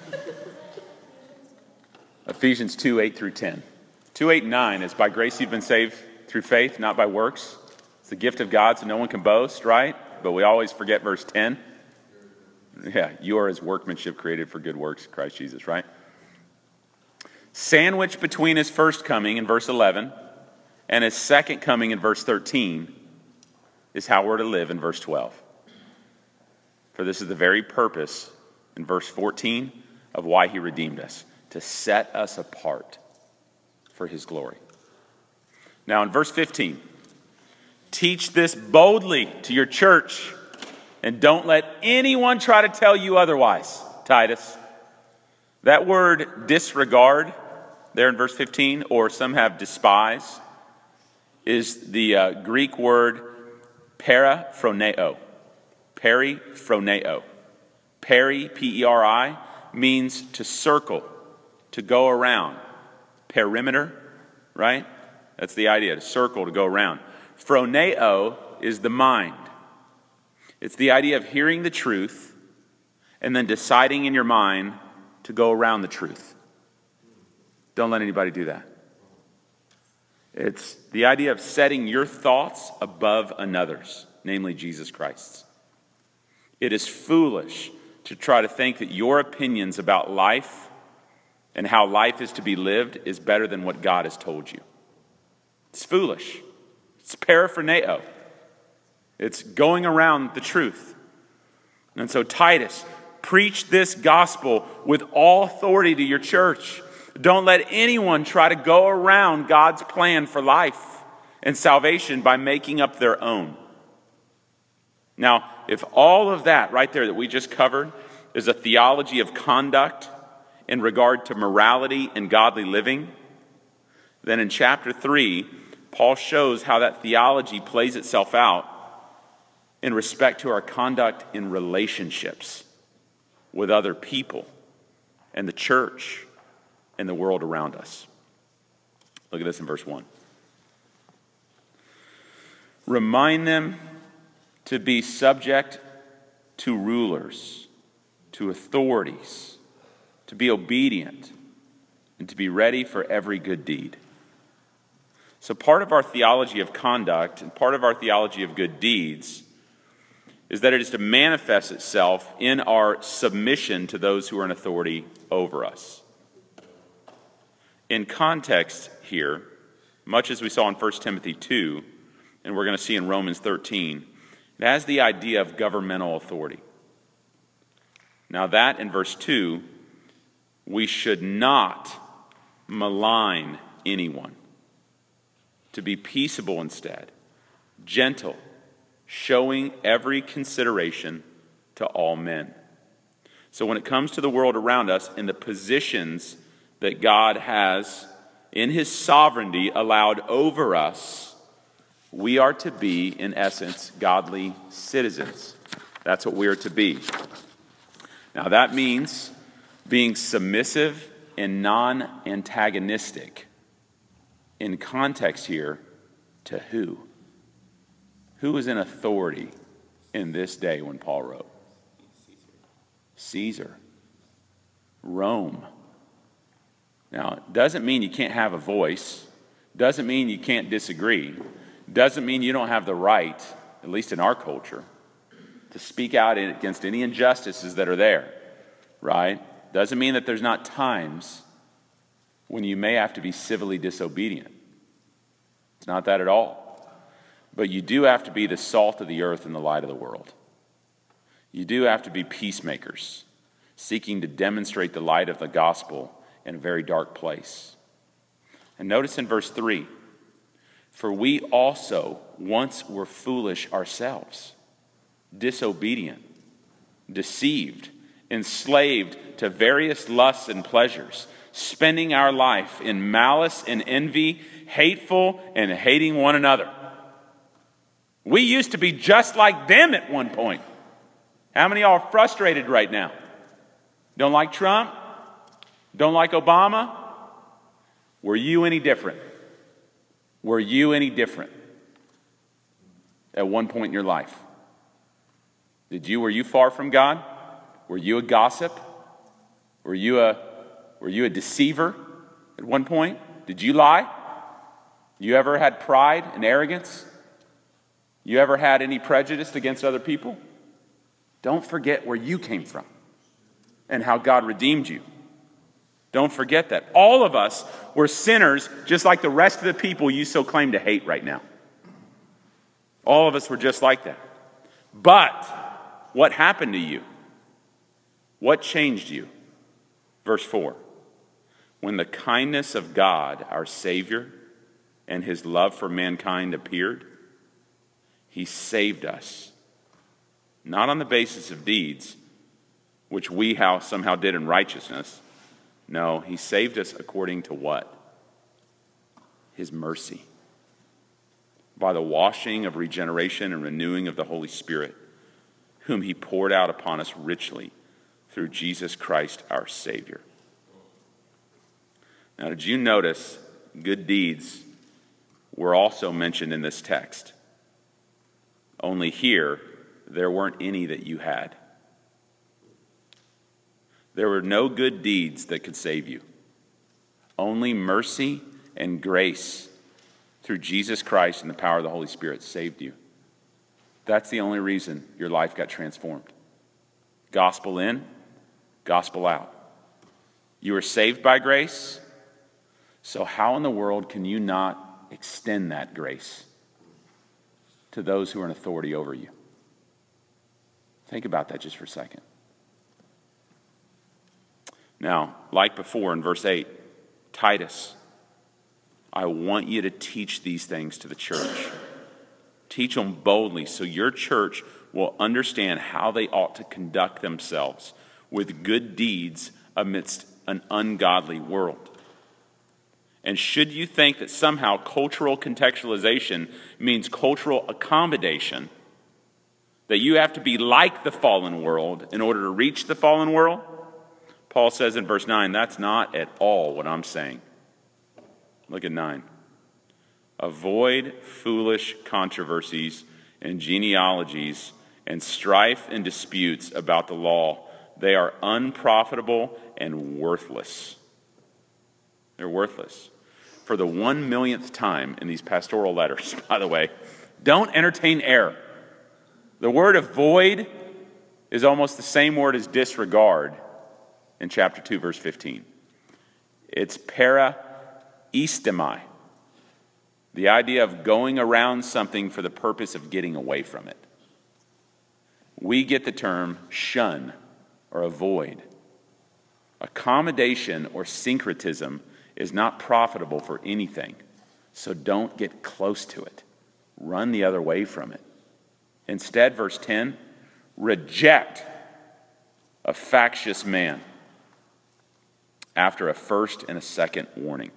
Ephesians 2:8 through 10. 2:8 and 9 is by grace you've been saved through faith, not by works. It's the gift of God, so no one can boast, right? But we always forget verse 10. Yeah, you are his workmanship created for good works, Christ Jesus, right? Sandwiched between his first coming in verse 11 and his second coming in verse 13 is how we're to live in verse 12. For this is the very purpose in verse 14 of why he redeemed us, to set us apart for his glory. Now in verse 15, teach this boldly to your church and don't let anyone try to tell you otherwise, Titus. That word disregard there in verse 15, or some have despise, is the Greek word periphroneo. Periphroneo. Peri, P-E-R-I, means to circle, to go around. Perimeter, right? That's the idea, to circle, to go around. Phroneo is the mind. It's the idea of hearing the truth and then deciding in your mind to go around the truth. Don't let anybody do that. It's the idea of setting your thoughts above another's, namely Jesus Christ's. It is foolish to try to think that your opinions about life and how life is to be lived is better than what God has told you. It's foolish. It's periphroneo. It's going around the truth. And so Titus, preach this gospel with all authority to your church. Don't let anyone try to go around God's plan for life and salvation by making up their own. Now, if all of that right there that we just covered is a theology of conduct in regard to morality and godly living, then in chapter 3, Paul shows how that theology plays itself out in respect to our conduct in relationships with other people and the church and the world around us. Look at this in verse 1. Remind them to be subject to rulers, to authorities, to be obedient, and to be ready for every good deed. So part of our theology of conduct and part of our theology of good deeds is that it is to manifest itself in our submission to those who are in authority over us. In context here, much as we saw in 1 Timothy 2, and we're going to see in Romans 13, it has the idea of governmental authority. Now that, in verse 2, we should not malign anyone, to be peaceable instead, gentle, showing every consideration to all men. So when it comes to the world around us and the positions that God has in his sovereignty allowed over us, we are to be, in essence, godly citizens. That's what we are to be. Now that means being submissive and non-antagonistic. In context here, to who? Who is in authority in this day when Paul wrote? Caesar. Rome. Now, it doesn't mean you can't have a voice. Doesn't mean you can't disagree. Doesn't mean you don't have the right, at least in our culture, to speak out against any injustices that are there, right? Doesn't mean that there's not times when you may have to be civilly disobedient. It's not that at all. But you do have to be the salt of the earth and the light of the world. You do have to be peacemakers, seeking to demonstrate the light of the gospel in a very dark place. And notice in verse 3, for we also once were foolish ourselves, disobedient, deceived, enslaved to various lusts and pleasures, spending our life in malice and envy, hateful and hating one another. We used to be just like them at one point. How many are frustrated right now? Don't like Trump? Don't like Obama? Were you any different? Were you any different at one point in your life? Were you far from God? Were you a gossip? Were you a deceiver at one point? Did you lie? You ever had pride and arrogance? You ever had any prejudice against other people? Don't forget where you came from and how God redeemed you. Don't forget that. All of us were sinners just like the rest of the people you so claim to hate right now. All of us were just like that. But what happened to you? What changed you? Verse 4. When the kindness of God, our Savior, and his love for mankind appeared, he saved us, not on the basis of deeds, which we somehow did in righteousness. No, he saved us according to what? His mercy. By the washing of regeneration and renewing of the Holy Spirit, whom he poured out upon us richly through Jesus Christ our Savior. Now, did you notice good deeds were also mentioned in this text? Only here, there weren't any that you had. There were no good deeds that could save you. Only mercy and grace through Jesus Christ and the power of the Holy Spirit saved you. That's the only reason your life got transformed. Gospel in, gospel out. You were saved by grace, so how in the world can you not extend that grace to those who are in authority over you? Think about that just for a second. Now, like before in verse 8, Titus, I want you to teach these things to the church. Teach them boldly so your church will understand how they ought to conduct themselves with good deeds amidst an ungodly world. And should you think that somehow cultural contextualization means cultural accommodation, that you have to be like the fallen world in order to reach the fallen world, Paul says in verse 9, that's not at all what I'm saying. Look at 9. Avoid foolish controversies and genealogies and strife and disputes about the law. They are unprofitable and worthless. They're worthless. For the 1,000,000th time in these pastoral letters, by the way, don't entertain error. The word avoid is almost the same word as disregard in chapter 2, verse 15. It's paraistemi, the idea of going around something for the purpose of getting away from it. We get the term shun or avoid. Accommodation or syncretism is not profitable for anything, so don't get close to it. Run the other way from it. Instead, verse 10, reject a factious man after a first and a second warning.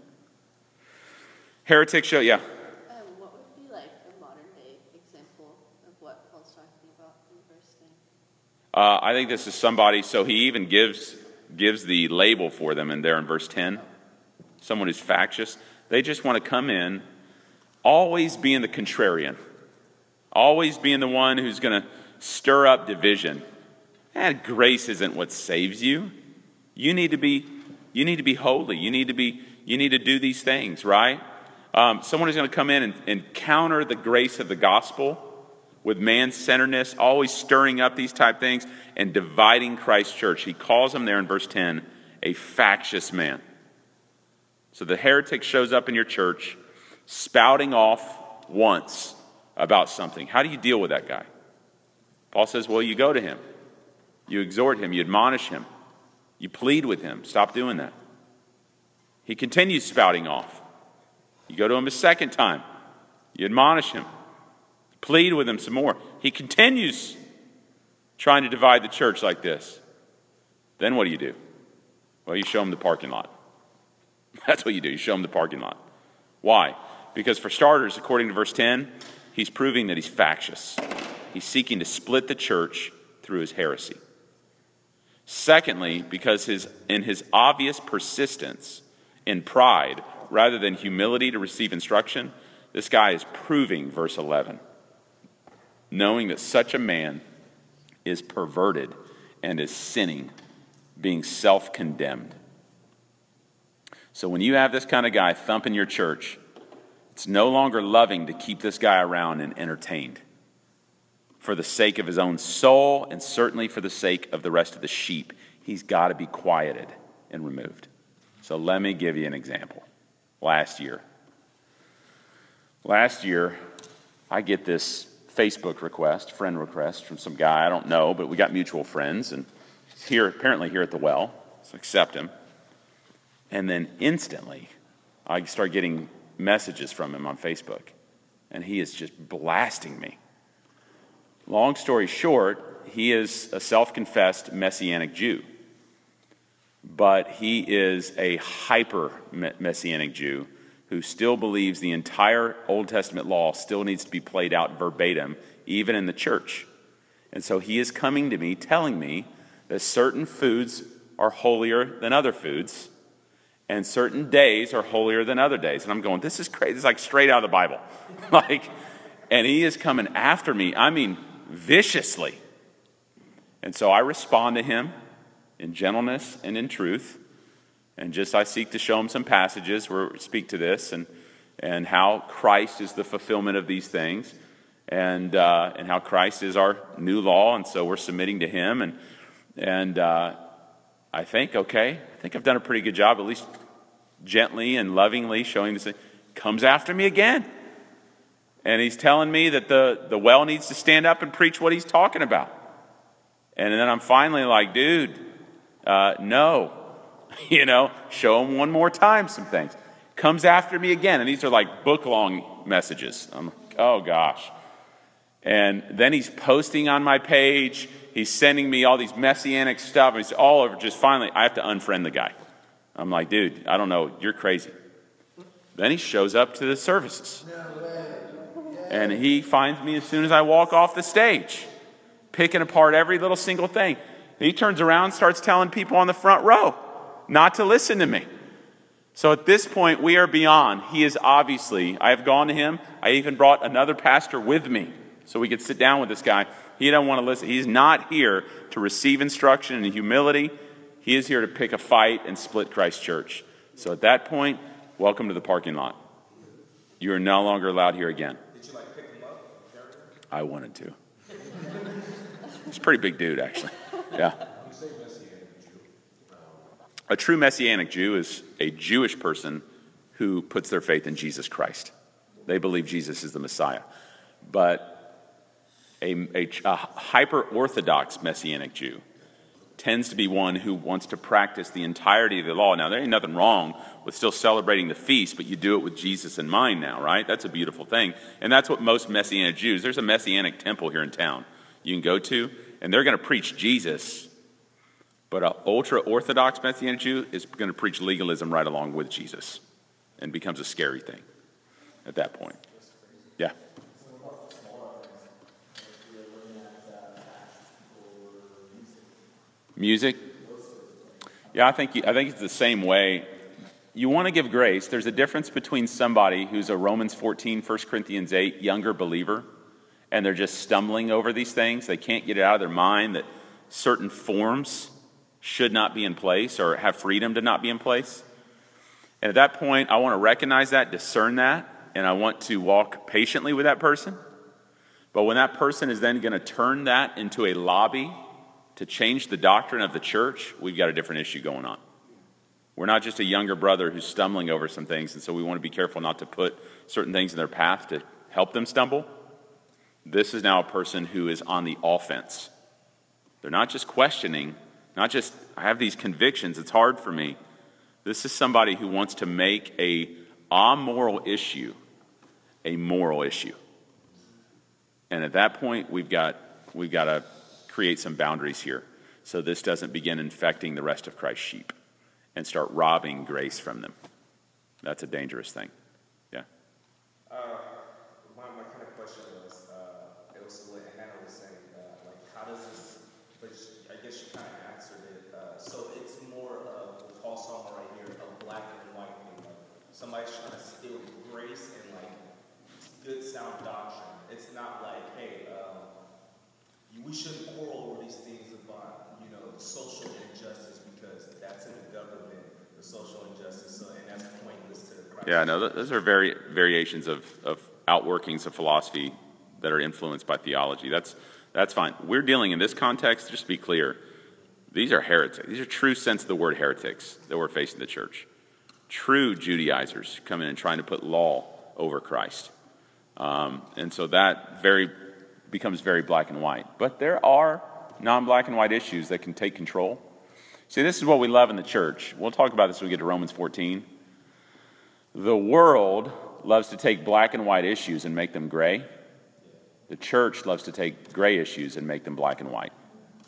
Heretics show, yeah. What would be like a modern day example of what Paul's talking about in verse 10? I think this is somebody, so he even gives the label for them in there in verse 10. Someone who's factious. They just want to come in, always being the contrarian, always being the one who's going to stir up division. And grace isn't what saves you. You need to be holy. You need to do these things, right? Someone who's going to come in and counter the grace of the gospel with man-centeredness, always stirring up these type things and dividing Christ's church. He calls them there in verse 10 a factious man. So the heretic shows up in your church spouting off once about something. How do you deal with that guy? Paul says, well, you go to him. You exhort him. You admonish him. You plead with him. Stop doing that. He continues spouting off. You go to him a second time. You admonish him. Plead with him some more. He continues trying to divide the church like this. Then what do? Well, you show him the parking lot. That's what you do. You show him the parking lot. Why? Because for starters, according to verse 10, he's proving that he's factious. He's seeking to split the church through his heresy. Secondly, because in his obvious persistence in pride rather than humility to receive instruction, this guy is proving verse 11, knowing that such a man is perverted and is sinning, being self-condemned. So when you have this kind of guy thumping your church, it's no longer loving to keep this guy around and entertained for the sake of his own soul and certainly for the sake of the rest of the sheep. He's got to be quieted and removed. So let me give you an example. Last year, I get this Facebook request, friend request from some guy I don't know, but we got mutual friends, and he's apparently here at the well, so accept him. And then instantly, I start getting messages from him on Facebook, and he is just blasting me. Long story short, he is a self-confessed Messianic Jew, but he is a hyper-Messianic Jew who still believes the entire Old Testament law still needs to be played out verbatim, even in the church. And so he is coming to me, telling me that certain foods are holier than other foods, and certain days are holier than other days. And I'm going, this is crazy. This is like straight out of the Bible. And he is coming after me, viciously. And so I respond to him in gentleness and in truth. And I seek to show him some passages where we speak to this and how Christ is the fulfillment of these things and how Christ is our new law. And so we're submitting to him. And I think I've done a pretty good job, at least gently and lovingly showing this thing. Comes after me again. And he's telling me that the well needs to stand up and preach what he's talking about. And then I'm finally like, dude, no. Show him one more time some things. Comes after me again. And these are like book-long messages. I'm like, oh gosh. And then he's posting on my page. He's sending me all these messianic stuff. It's all over. Just finally, I have to unfriend the guy. I'm like, dude, I don't know. You're crazy. Then he shows up to the services. And he finds me as soon as I walk off the stage, picking apart every little single thing. He turns around and starts telling people on the front row not to listen to me. So at this point, we are beyond. He is obviously, I have gone to him. I even brought another pastor with me so we could sit down with this guy. He doesn't want to listen. He's not here to receive instruction and humility. He is here to pick a fight and split Christ Church. So at that point, welcome to the parking lot. You are no longer allowed here again. Did you pick him up? I wanted to. He's a pretty big dude, actually. Yeah. A true Messianic Jew is a Jewish person who puts their faith in Jesus Christ. They believe Jesus is the Messiah. But a hyper-Orthodox Messianic Jew tends to be one who wants to practice the entirety of the law. Now, there ain't nothing wrong with still celebrating the feast, but you do it with Jesus in mind now, right? That's a beautiful thing. And that's what most Messianic Jews, there's a Messianic temple here in town you can go to, and they're going to preach Jesus. But an ultra-Orthodox Messianic Jew is going to preach legalism right along with Jesus, and becomes a scary thing at that point. Yeah. Music? Yeah, I think it's the same way. You want to give grace. There's a difference between somebody who's a Romans 14, 1 Corinthians 8 younger believer, and they're just stumbling over these things. They can't get it out of their mind that certain forms should not be in place or have freedom to not be in place. And at that point, I want to recognize that, discern that, and I want to walk patiently with that person. But when that person is then going to turn that into a lobby to change the doctrine of the church, we've got a different issue going on. We're not just a younger brother who's stumbling over some things, and so we want to be careful not to put certain things in their path to help them stumble. This is now a person who is on the offense. They're not just questioning, not just, I have these convictions, it's hard for me. This is somebody who wants to make a amoral issue a moral issue. And at that point, we've got to create some boundaries here so this doesn't begin infecting the rest of Christ's sheep and start robbing grace from them. That's a dangerous thing. Yeah. My kind of question was, it was what Hannah was saying, how does this, which I guess you kind of answered it. So it's more of what Paul's talking right here, a black and white thing. Somebody's trying to steal grace and good sound doctrine. It's not like, hey, we shouldn't quarrel over these things about, the social injustice because that's in the government, the social injustice, and that's pointless to Christ. Yeah, no, those are variations of outworkings of philosophy that are influenced by theology. That's fine. We're dealing in this context, just to be clear, these are heretics. These are true sense of the word heretics that we're facing the church. True Judaizers come in and trying to put law over Christ. And so that becomes very black and white. But there are non-black and white issues that can take control. See, this is what we love in the church. We'll talk about this when we get to Romans 14. The world loves to take black and white issues and make them gray. The church loves to take gray issues and make them black and white.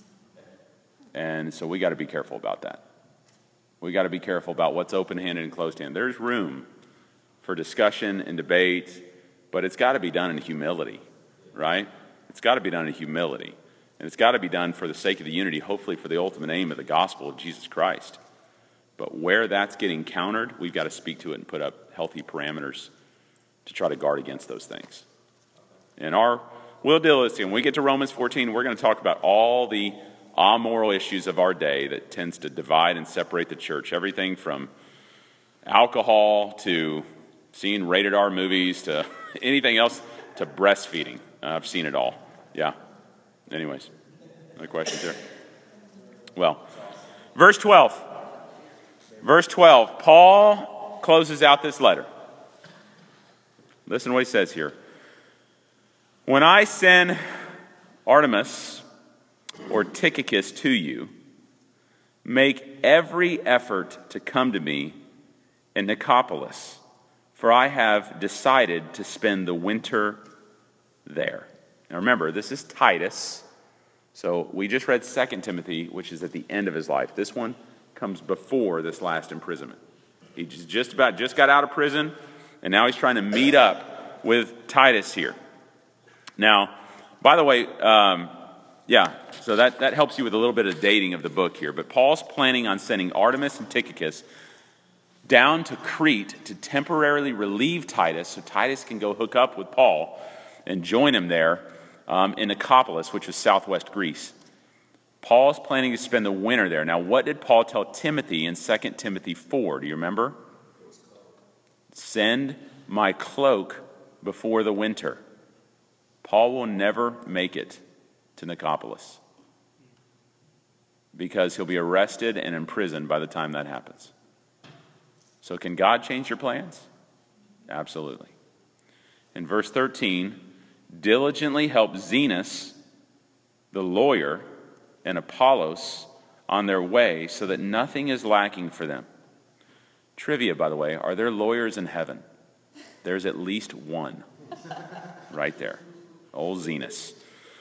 And so we got to be careful about that. We got to be careful about what's open-handed and closed-handed. There's room for discussion and debate, but it's got to be done in humility, right? It's got to be done in humility. And it's got to be done for the sake of the unity, hopefully for the ultimate aim of the gospel of Jesus Christ. But where that's getting countered, we've got to speak to it and put up healthy parameters to try to guard against those things. And we'll deal with this. When we get to Romans 14, we're going to talk about all the amoral issues of our day that tends to divide and separate the church. Everything from alcohol to seeing rated R movies to anything else to breastfeeding. I've seen it all. Yeah. Anyways, other questions here? Well, verse 12. Verse 12. Paul closes out this letter. Listen to what he says here. When I send Artemas or Tychicus to you, make every effort to come to me in Nicopolis, for I have decided to spend the winter there. Now remember, this is Titus. So we just read 2 Timothy, which is at the end of his life. This one comes before this last imprisonment. He just got out of prison, and now he's trying to meet up with Titus here. Now, by the way, so that helps you with a little bit of dating of the book here. But Paul's planning on sending Artemas and Tychicus down to Crete to temporarily relieve Titus so Titus can go hook up with Paul and join him there in Nicopolis, which was southwest Greece. Paul's planning to spend the winter there. Now, what did Paul tell Timothy in 2 Timothy 4? Do you remember? Send my cloak before the winter. Paul will never make it to Nicopolis because he'll be arrested and imprisoned by the time that happens. So can God change your plans? Absolutely. In verse 13, diligently help Zenas, the lawyer, and Apollos on their way so that nothing is lacking for them. Trivia, by the way, are there lawyers in heaven? There's at least one right there. Old Zenas.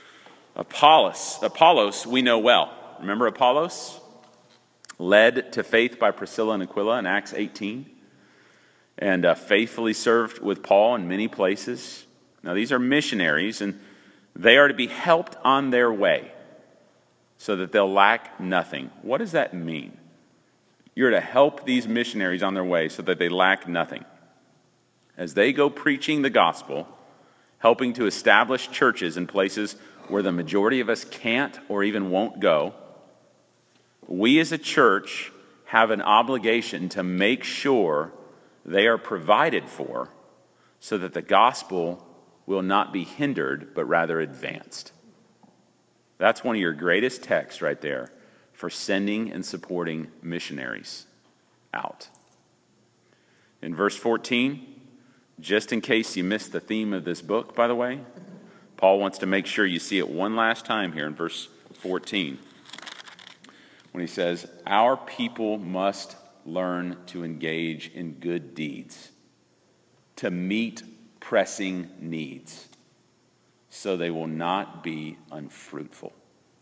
Apollos we know well. Remember Apollos? Led to faith by Priscilla and Aquila in Acts 18. And faithfully served with Paul in many places. Now these are missionaries, and they are to be helped on their way so that they'll lack nothing. What does that mean? You're to help these missionaries on their way so that they lack nothing. As they go preaching the gospel, helping to establish churches in places where the majority of us can't or even won't go, we as a church have an obligation to make sure they are provided for so that the gospel will not be hindered but rather advanced. That's one of your greatest texts right there for sending and supporting missionaries out. In verse 14, just in case you missed the theme of this book, by the way, Paul wants to make sure you see it one last time here in verse 14 when he says, our people must learn to engage in good deeds, to meet pressing needs, so they will not be unfruitful.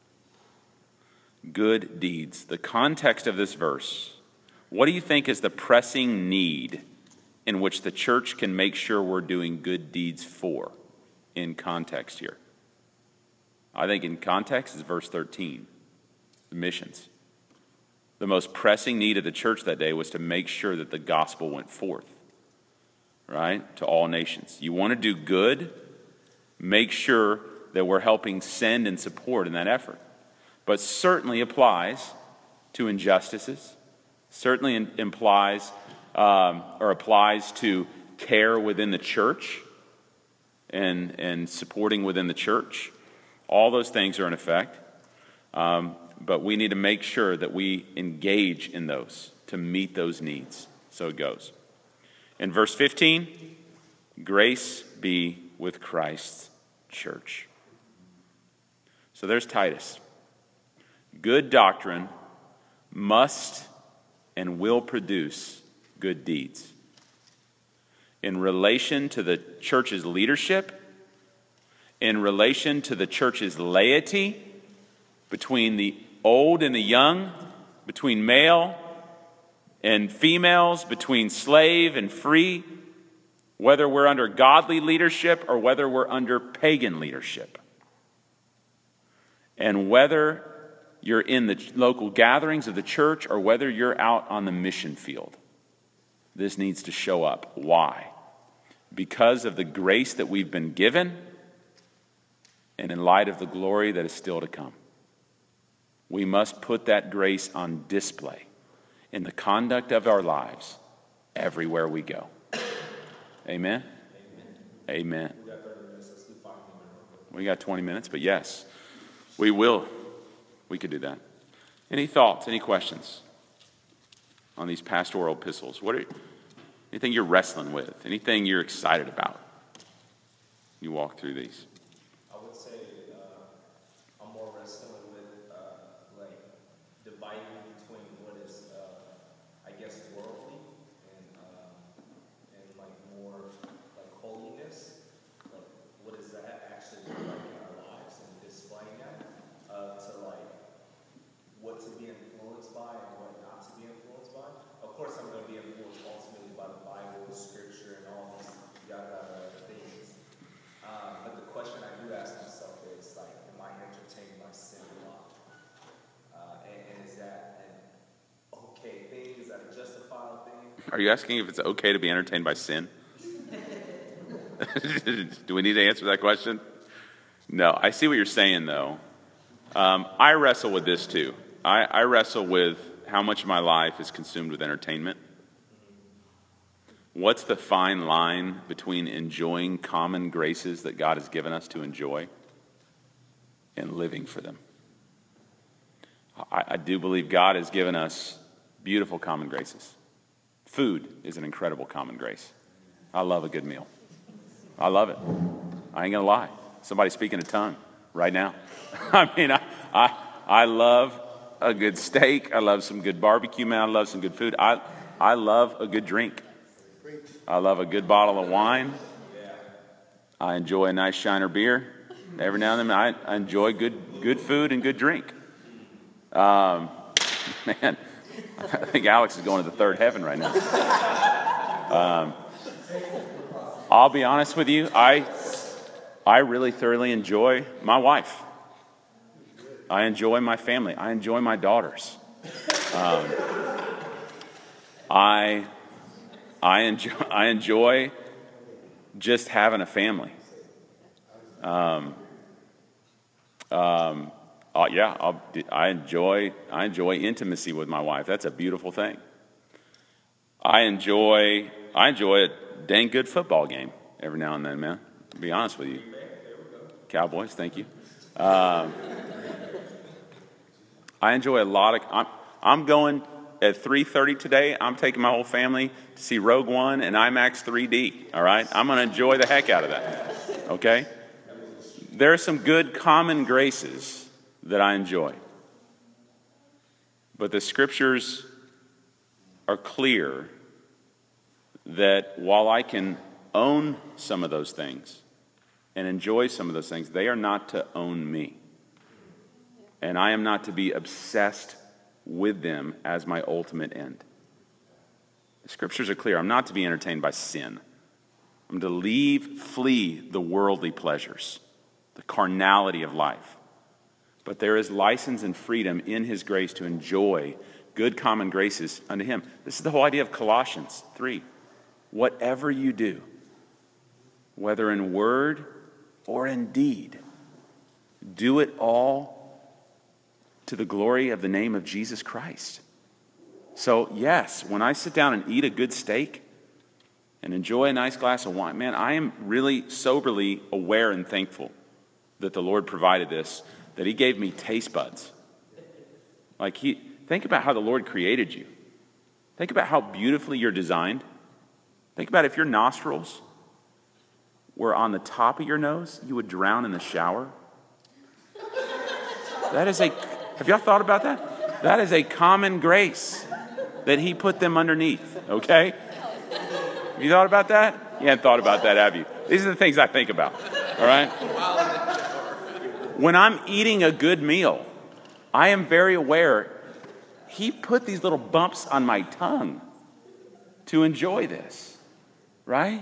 Good deeds. The context of this verse, what do you think is the pressing need in which the church can make sure we're doing good deeds for in context here? I think in context is verse 13, the missions. The most pressing need of the church that day was to make sure that the gospel went forth, right, to all nations. You want to do good, make sure that we're helping send and support in that effort. But certainly applies to injustices, certainly applies to care within the church and supporting within the church. All those things are in effect. But we need to make sure that we engage in those to meet those needs. So it goes. In verse 15, grace be with Christ's church. So there's Titus. Good doctrine must and will produce good deeds. In relation to the church's leadership, in relation to the church's laity, between the old and the young, between male and females, between slave and free, whether we're under godly leadership or whether we're under pagan leadership. And whether you're in the local gatherings of the church or whether you're out on the mission field, this needs to show up. Why? Because of the grace that we've been given and in light of the glory that is still to come. We must put that grace on display in the conduct of our lives everywhere we go. Amen? Amen. We got 20 minutes, but yes, we will. We could do that. Any thoughts, any questions on these pastoral epistles? Anything you're wrestling with? Anything you're excited about? You walk through these. I would say I'm more wrestling with like dividing between what is I guess worldly and like more like holiness. Like what is that actually look like in Are you asking if it's okay to be entertained by sin? Do we need to answer that question? No, I see what you're saying, though. I wrestle with this, too. I wrestle with how much of my life is consumed with entertainment. What's the fine line between enjoying common graces that God has given us to enjoy and living for them? I do believe God has given us beautiful common graces. Food is an incredible common grace. I love a good meal. I love it. I ain't gonna lie. Somebody speaking a tongue right now. I mean, I love a good steak. I love some good barbecue, man. I love some good food. I love a good drink. I love a good bottle of wine. I enjoy a nice Shiner beer. Every now and then, I enjoy good food and good drink. Man, I think Alex is going to the third heaven right now. I'll be honest with you. I really thoroughly enjoy my wife. I enjoy my family. I enjoy my daughters. I enjoy just having a family. I enjoy intimacy with my wife. That's a beautiful thing. I enjoy a dang good football game every now and then, man. To be honest with you. Cowboys, thank you. I enjoy a lot of. I'm going at 3:30 today. I'm taking my whole family to see Rogue One and IMAX 3D. All right, I'm going to enjoy the heck out of that. Okay. There are some good common graces that I enjoy, but the scriptures are clear that while I can own some of those things and enjoy some of those things, they are not to own me. And I am not to be obsessed with them as my ultimate end. The scriptures are clear. I'm not to be entertained by sin. I'm to flee the worldly pleasures, the carnality of life. But there is license and freedom in his grace to enjoy good common graces unto him. This is the whole idea of Colossians 3. Whatever you do, whether in word or in deed, do it all to the glory of the name of Jesus Christ. So yes, when I sit down and eat a good steak and enjoy a nice glass of wine, man, I am really soberly aware and thankful that the Lord provided this, that he gave me taste buds. Think about how the Lord created you. Think about how beautifully you're designed. Think about if your nostrils were on the top of your nose, you would drown in the shower. Have y'all thought about that? That is a common grace that he put them underneath, okay? Have you thought about that? You hadn't thought about that, have you? These are the things I think about, all right? When I'm eating a good meal, I am very aware he put these little bumps on my tongue to enjoy this, right?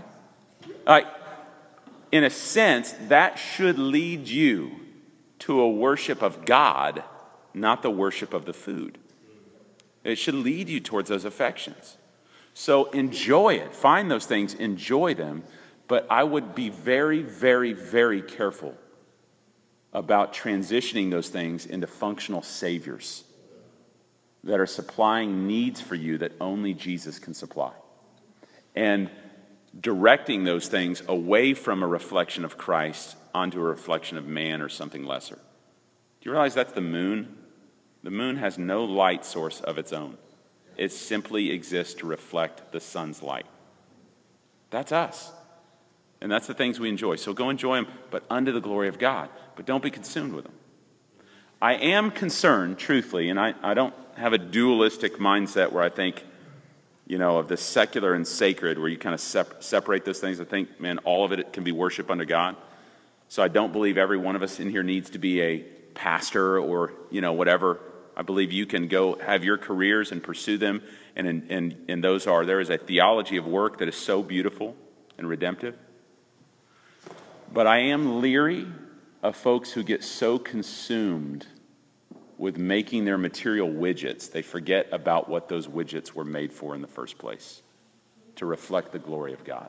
In a sense, that should lead you to a worship of God, not the worship of the food. It should lead you towards those affections. So enjoy it. Find those things, enjoy them. But I would be very, very, very careful about transitioning those things into functional saviors that are supplying needs for you that only Jesus can supply. And directing those things away from a reflection of Christ onto a reflection of man or something lesser. Do you realize that's the moon? The moon has no light source of its own. It simply exists to reflect the sun's light. That's us. And that's the things we enjoy. So go enjoy them, but unto the glory of God. But don't be consumed with them. I am concerned, truthfully, and I don't have a dualistic mindset where I think, of the secular and sacred, where you kind of separate those things. I think, man, all of it can be worship unto God. So I don't believe every one of us in here needs to be a pastor or, whatever. I believe you can go have your careers and pursue them. And there is a theology of work that is so beautiful and redemptive. But I am leery of folks who get so consumed with making their material widgets, they forget about what those widgets were made for in the first place. to reflect the glory of God.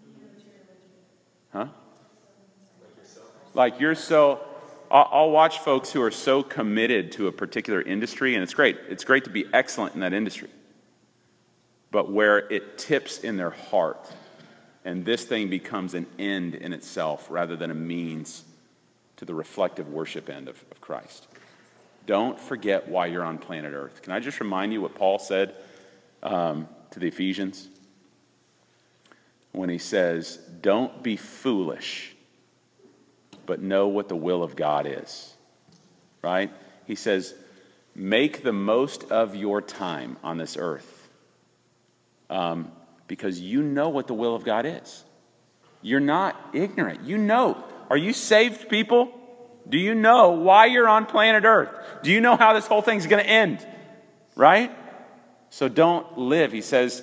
Huh? Like you're so, I'll watch folks who are so committed to a particular industry, and it's great. It's great to be excellent in that industry. But where it tips in their heart, and this thing becomes an end in itself rather than a means to the reflective worship end of Christ. Don't forget why you're on planet Earth. Can I just remind you what Paul said to the Ephesians? When he says, don't be foolish, but know what the will of God is. Right? He says, make the most of your time on this earth. Because you know what the will of God is. You're not ignorant. You know. Are you saved people? Do you know why you're on planet Earth? Do you know how this whole thing's going to end? Right? So don't live. He says,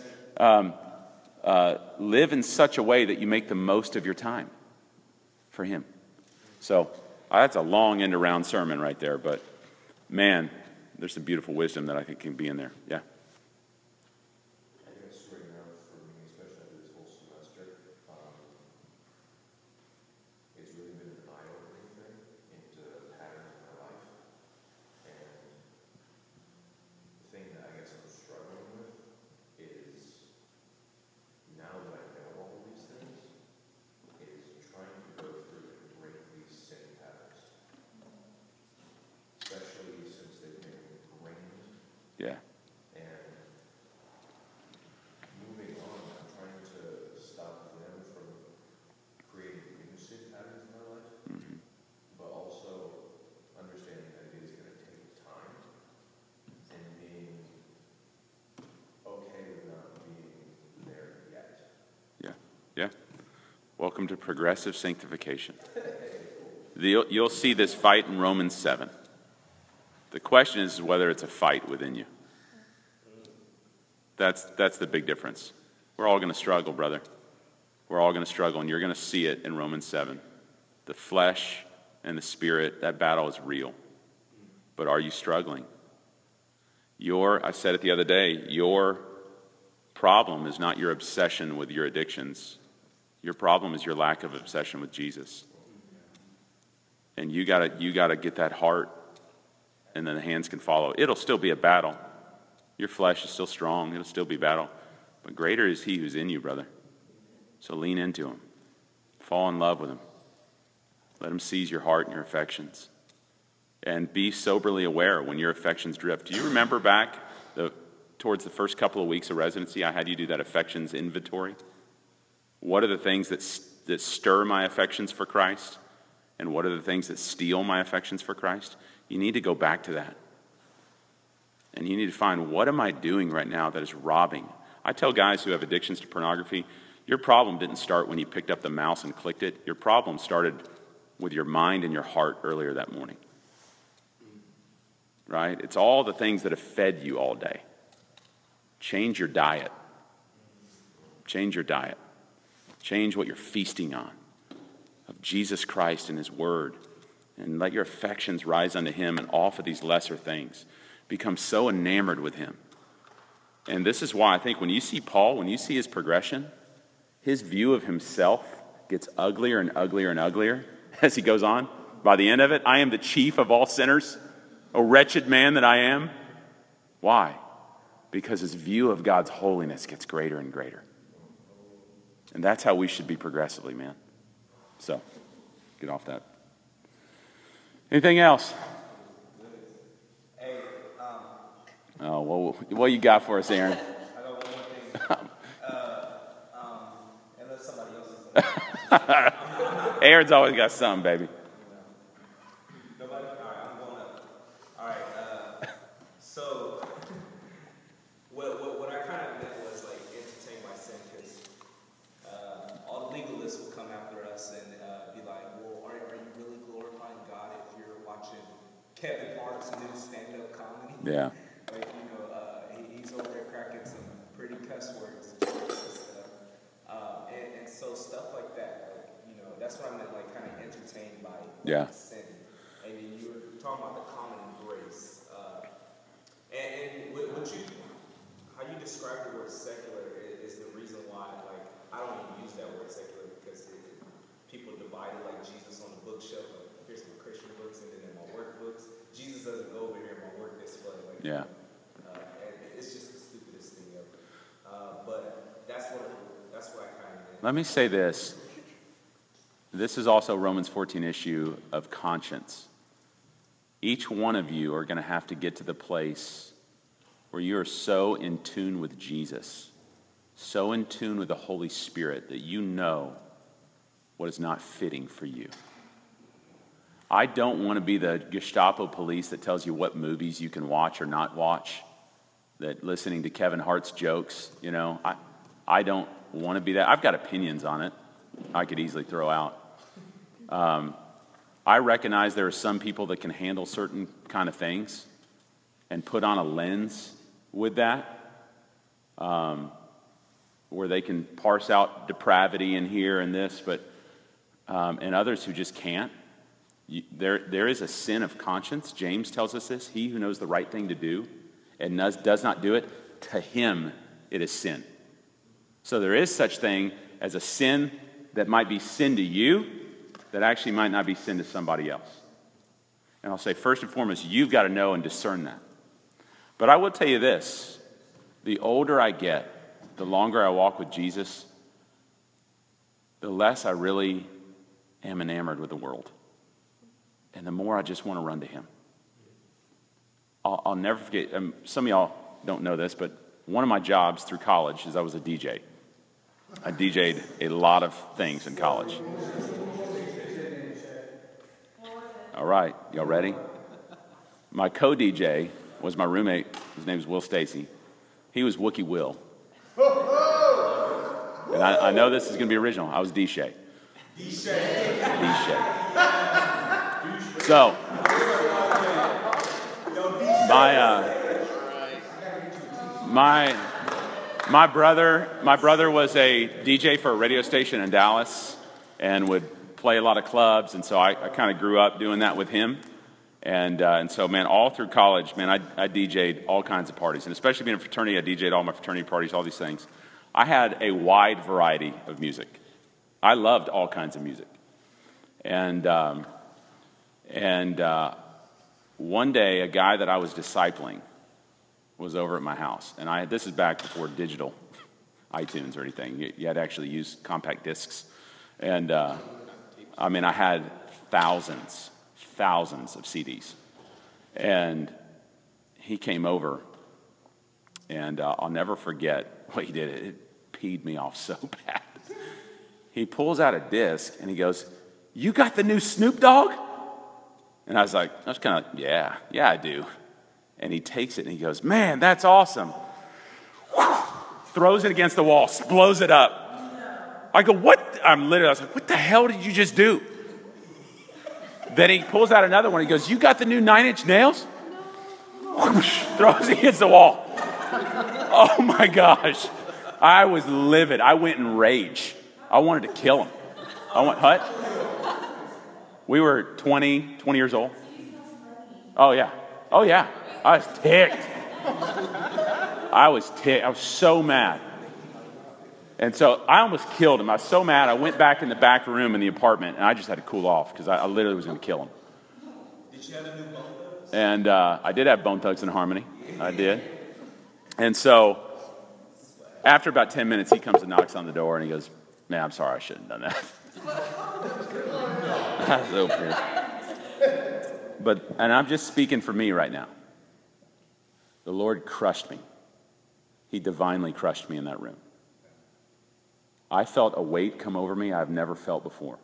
live in such a way that you make the most of your time for Him. So that's a long end-around sermon right there, but man, there's some beautiful wisdom that I think can be in there. Yeah. I guess right now for me, especially this whole semester, it's really been an eye-opening thing into patterns in my life. And the thing that I guess I'm struggling with is, now that I know all of these things, is trying to go through and break these sin patterns. Especially since they've been ingrained. Yeah. And moving on, I'm trying to stop them from creating new sin patterns in my life, but also understanding that it is going to take time and being okay with not being there yet. Yeah. Yeah. Welcome to progressive sanctification. You'll see this fight in Romans 7. The question is whether it's a fight within you. That's the big difference. We're all going to struggle, brother. We're all going to struggle, and you're going to see it in Romans 7. The flesh and the spirit, that battle is real. But are you struggling? I said it the other day, your problem is not your obsession with your addictions. Your problem is your lack of obsession with Jesus. And you gotta get that heart, and then the hands can follow. It'll still be a battle. Your flesh is still strong. It'll still be battle. But greater is He who's in you, brother. So lean into Him. Fall in love with Him. Let Him seize your heart and your affections. And be soberly aware when your affections drift. Do you remember back towards the first couple of weeks of residency, I had you do that affections inventory? What are the things that stir my affections for Christ? And what are the things that steal my affections for Christ? You need to go back to that. And you need to find, what am I doing right now that is robbing? I tell guys who have addictions to pornography, your problem didn't start when you picked up the mouse and clicked it. Your problem started with your mind and your heart earlier that morning. Right? It's all the things that have fed you all day. Change your diet. Change your diet. Change what you're feasting on of Jesus Christ and His Word. And let your affections rise unto Him and off of these lesser things. Become so enamored with Him. And this is why I think when you see Paul, when you see his progression, his view of himself gets uglier and uglier and uglier as he goes on. By the end of it, I am the chief of all sinners, a wretched man that I am. Why? Because his view of God's holiness gets greater and greater. And that's how we should be progressively, man. So, get off that. Anything else? Hey, Oh, well, what you got for us, Aaron? I got one more thing. Unless somebody else is Aaron's always got something, baby. Nobody? All right, I'm going up. All right, so what I kind of meant was like entertain my sin, because all the legalists will come after us and be like, well, are you really glorifying God if you're watching Kevin Hart's new stand-up comedy? Yeah. Like, he's over there cracking some pretty cuss words and stuff. And so stuff like that, like, that's what I meant, like, kind of entertained by sin. And then you were talking about the common grace. And how you describe the word secular is the reason why I don't even use that word secular because people divide it like Jesus on the bookshelf. Like, here's my Christian books and then my work books. Jesus doesn't go over here in my work display. Like, Yeah. And it's just the stupidest thing ever. But that's what I kind of. Let me say this. This is also Romans 14 issue of conscience. Each one of you are going to have to get to the place where you are so in tune with Jesus, so in tune with the Holy Spirit that you know what is not fitting for you. I don't want to be the Gestapo police that tells you what movies you can watch or not watch, that listening to Kevin Hart's jokes, you know. I don't want to be that. I've got opinions on it I could easily throw out. I recognize there are some people that can handle certain kind of things and put on a lens with that, where they can parse out depravity in here and this, but and others who just can't. There is a sin of conscience. James tells us this. He who knows the right thing to do and does not do it, to him it is sin. So there is such thing as a sin that might be sin to you that actually might not be sin to somebody else. And I'll say, first and foremost, you've got to know and discern that. But I will tell you this, the older I get, the longer I walk with Jesus, the less I really am enamored with the world. And the more I just want to run to him. I'll never forget, some of y'all don't know this, but one of my jobs through college is I was a DJ. I DJ'd a lot of things in college. All right, y'all ready? My co-DJ was my roommate. His name is Will Stacy. He was Wookie Will. And I know this is going to be original. I was D-Shay. D-Shay. So, my brother was a DJ for a radio station in Dallas and would play a lot of clubs, and so I kind of grew up doing that with him. And so, man, all through college, man, I DJ'd all kinds of parties. And especially being a fraternity, I DJ'd all my fraternity parties, all these things. I had a wide variety of music. I loved all kinds of music. And one day, a guy that I was discipling was over at my house. And this is back before digital iTunes or anything. You had to actually use compact discs. And, I had thousands of CDs. And he came over, and I'll never forget what he did. It peed me off so bad. He pulls out a disc, and he goes, "You got the new Snoop Dogg?" And I was kind of, yeah, I do. And he takes it, and he goes, "Man, that's awesome." Throws it against the wall, blows it up. I go, "What?" I was like, "What the hell did you just do?" Then he pulls out another one. He goes, "You got the new 9 Inch Nails?" Throws it against the wall. Oh my gosh. I was livid. I went in rage. I wanted to kill him. What? We were 20 years old. Oh yeah. I was ticked. I was so mad. And so I almost killed him. I was so mad. I went back in the back room in the apartment, and I just had to cool off because I literally was going to kill him. Did you have a new Bone Thugs? And I did have Bone Thugs and Harmony. I did. And so after about 10 minutes, he comes and knocks on the door, and he goes, "Man, I'm sorry, I shouldn't have done that." I was so pissed. And I'm just speaking for me right now. The Lord crushed me. He divinely crushed me in that room. I felt a weight come over me I've never felt before.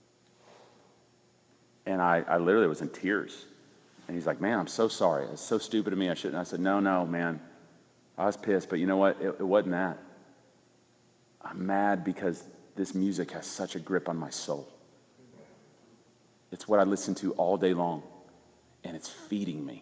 And I literally was in tears. And he's like, "Man, I'm so sorry. It's so stupid of me. I shouldn't." I said, No, man. I was pissed, but you know what? It wasn't that. I'm mad because this music has such a grip on my soul. It's what I listen to all day long. And it's feeding me.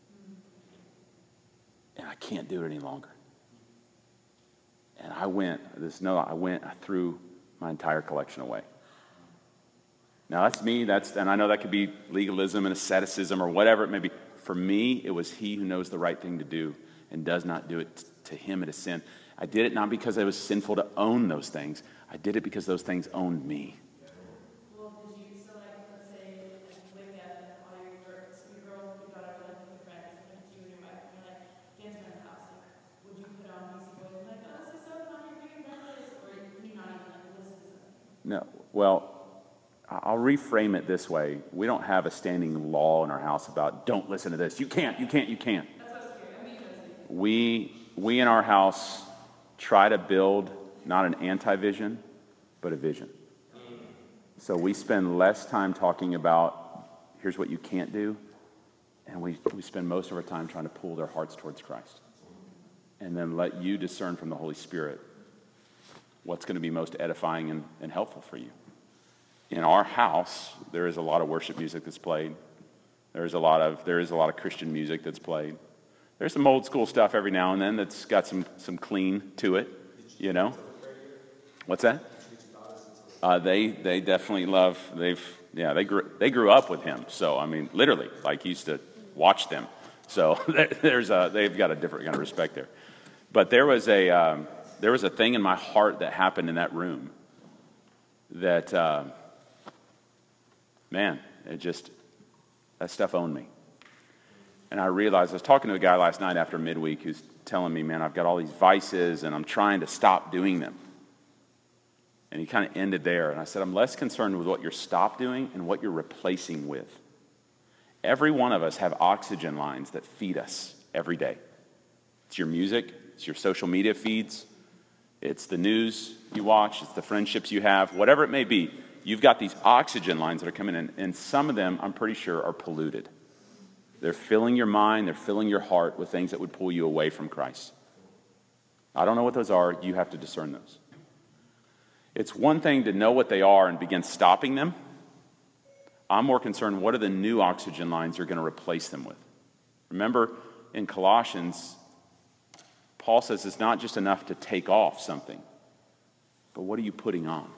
And I can't do it any longer. And I threw my entire collection away. Now that's me, and I know that could be legalism and asceticism or whatever it may be. For me, it was he who knows the right thing to do and does not do it. To him it is sin. I did it not because it was sinful to own those things. I did it because those things owned me. Well, did you, so like, let's say, like, wake up and all your girls, your daughter, like, your friends, and you and your wife, and you're like, dance around the house, like, would you put on Beastie Boys and like, oh, this is so fun, you're doing this, or can you not even, like, listen to something? No, well, I'll reframe it this way. We don't have a standing law in our house about don't listen to this. You can't. That's what I was curious. I mean, We in our house try to build not an anti-vision, but a vision. So we spend less time talking about here's what you can't do, and we spend most of our time trying to pull their hearts towards Christ. And then let you discern from the Holy Spirit what's going to be most edifying and helpful for you. In our house, there is a lot of worship music that's played. There is a lot of Christian music that's played. There's some old school stuff every now and then that's got some clean to it, you know. What's that? They definitely love. They grew up with him. So I mean, literally, like he used to watch them. So they've got a different kind of respect there. But there was a thing in my heart that happened in that room that. Man, that stuff owned me. And I realized, I was talking to a guy last night after midweek who's telling me, man, I've got all these vices and I'm trying to stop doing them. And he kind of ended there. And I said, I'm less concerned with what you're stopped doing and what you're replacing with. Every one of us have oxygen lines that feed us every day. It's your music, it's your social media feeds, it's the news you watch, it's the friendships you have, whatever it may be. You've got these oxygen lines that are coming in, and some of them, I'm pretty sure, are polluted. They're filling your mind, they're filling your heart with things that would pull you away from Christ. I don't know what those are. You have to discern those. It's one thing to know what they are and begin stopping them. I'm more concerned, what are the new oxygen lines you're going to replace them with? Remember, in Colossians, Paul says it's not just enough to take off something, but what are you putting on?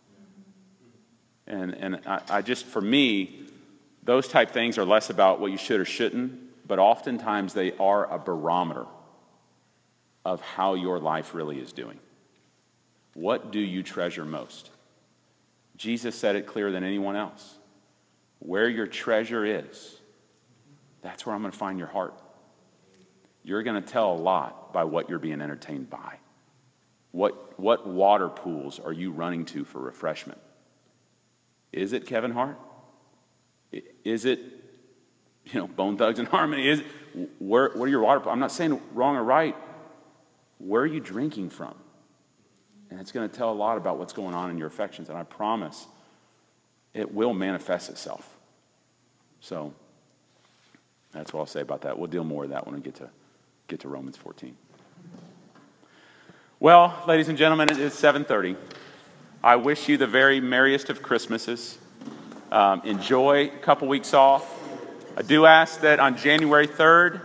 And I just, for me, those type things are less about what you should or shouldn't, but oftentimes they are a barometer of how your life really is doing. What do you treasure most? Jesus said it clearer than anyone else. Where your treasure is, that's where I'm going to find your heart. You're going to tell a lot by what you're being entertained by. What water pools are you running to for refreshment? Is it Kevin Hart? Is it, Bone Thugs and Harmony? What are your water pools? I'm not saying wrong or right. Where are you drinking from? And it's going to tell a lot about what's going on in your affections. And I promise it will manifest itself. So that's what I'll say about that. We'll deal more with that when we get to Romans 14. Well, ladies and gentlemen, it is 7:30. I wish you the very merriest of Christmases. Enjoy a couple weeks off. I do ask that on January 3rd,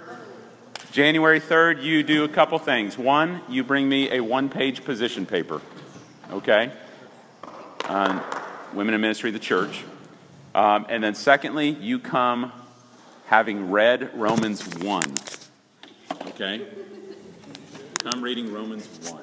you do a couple things. One, you bring me a one-page position paper, okay, on women in ministry of the church. And then secondly, you come having read Romans 1, okay? Come reading Romans 1.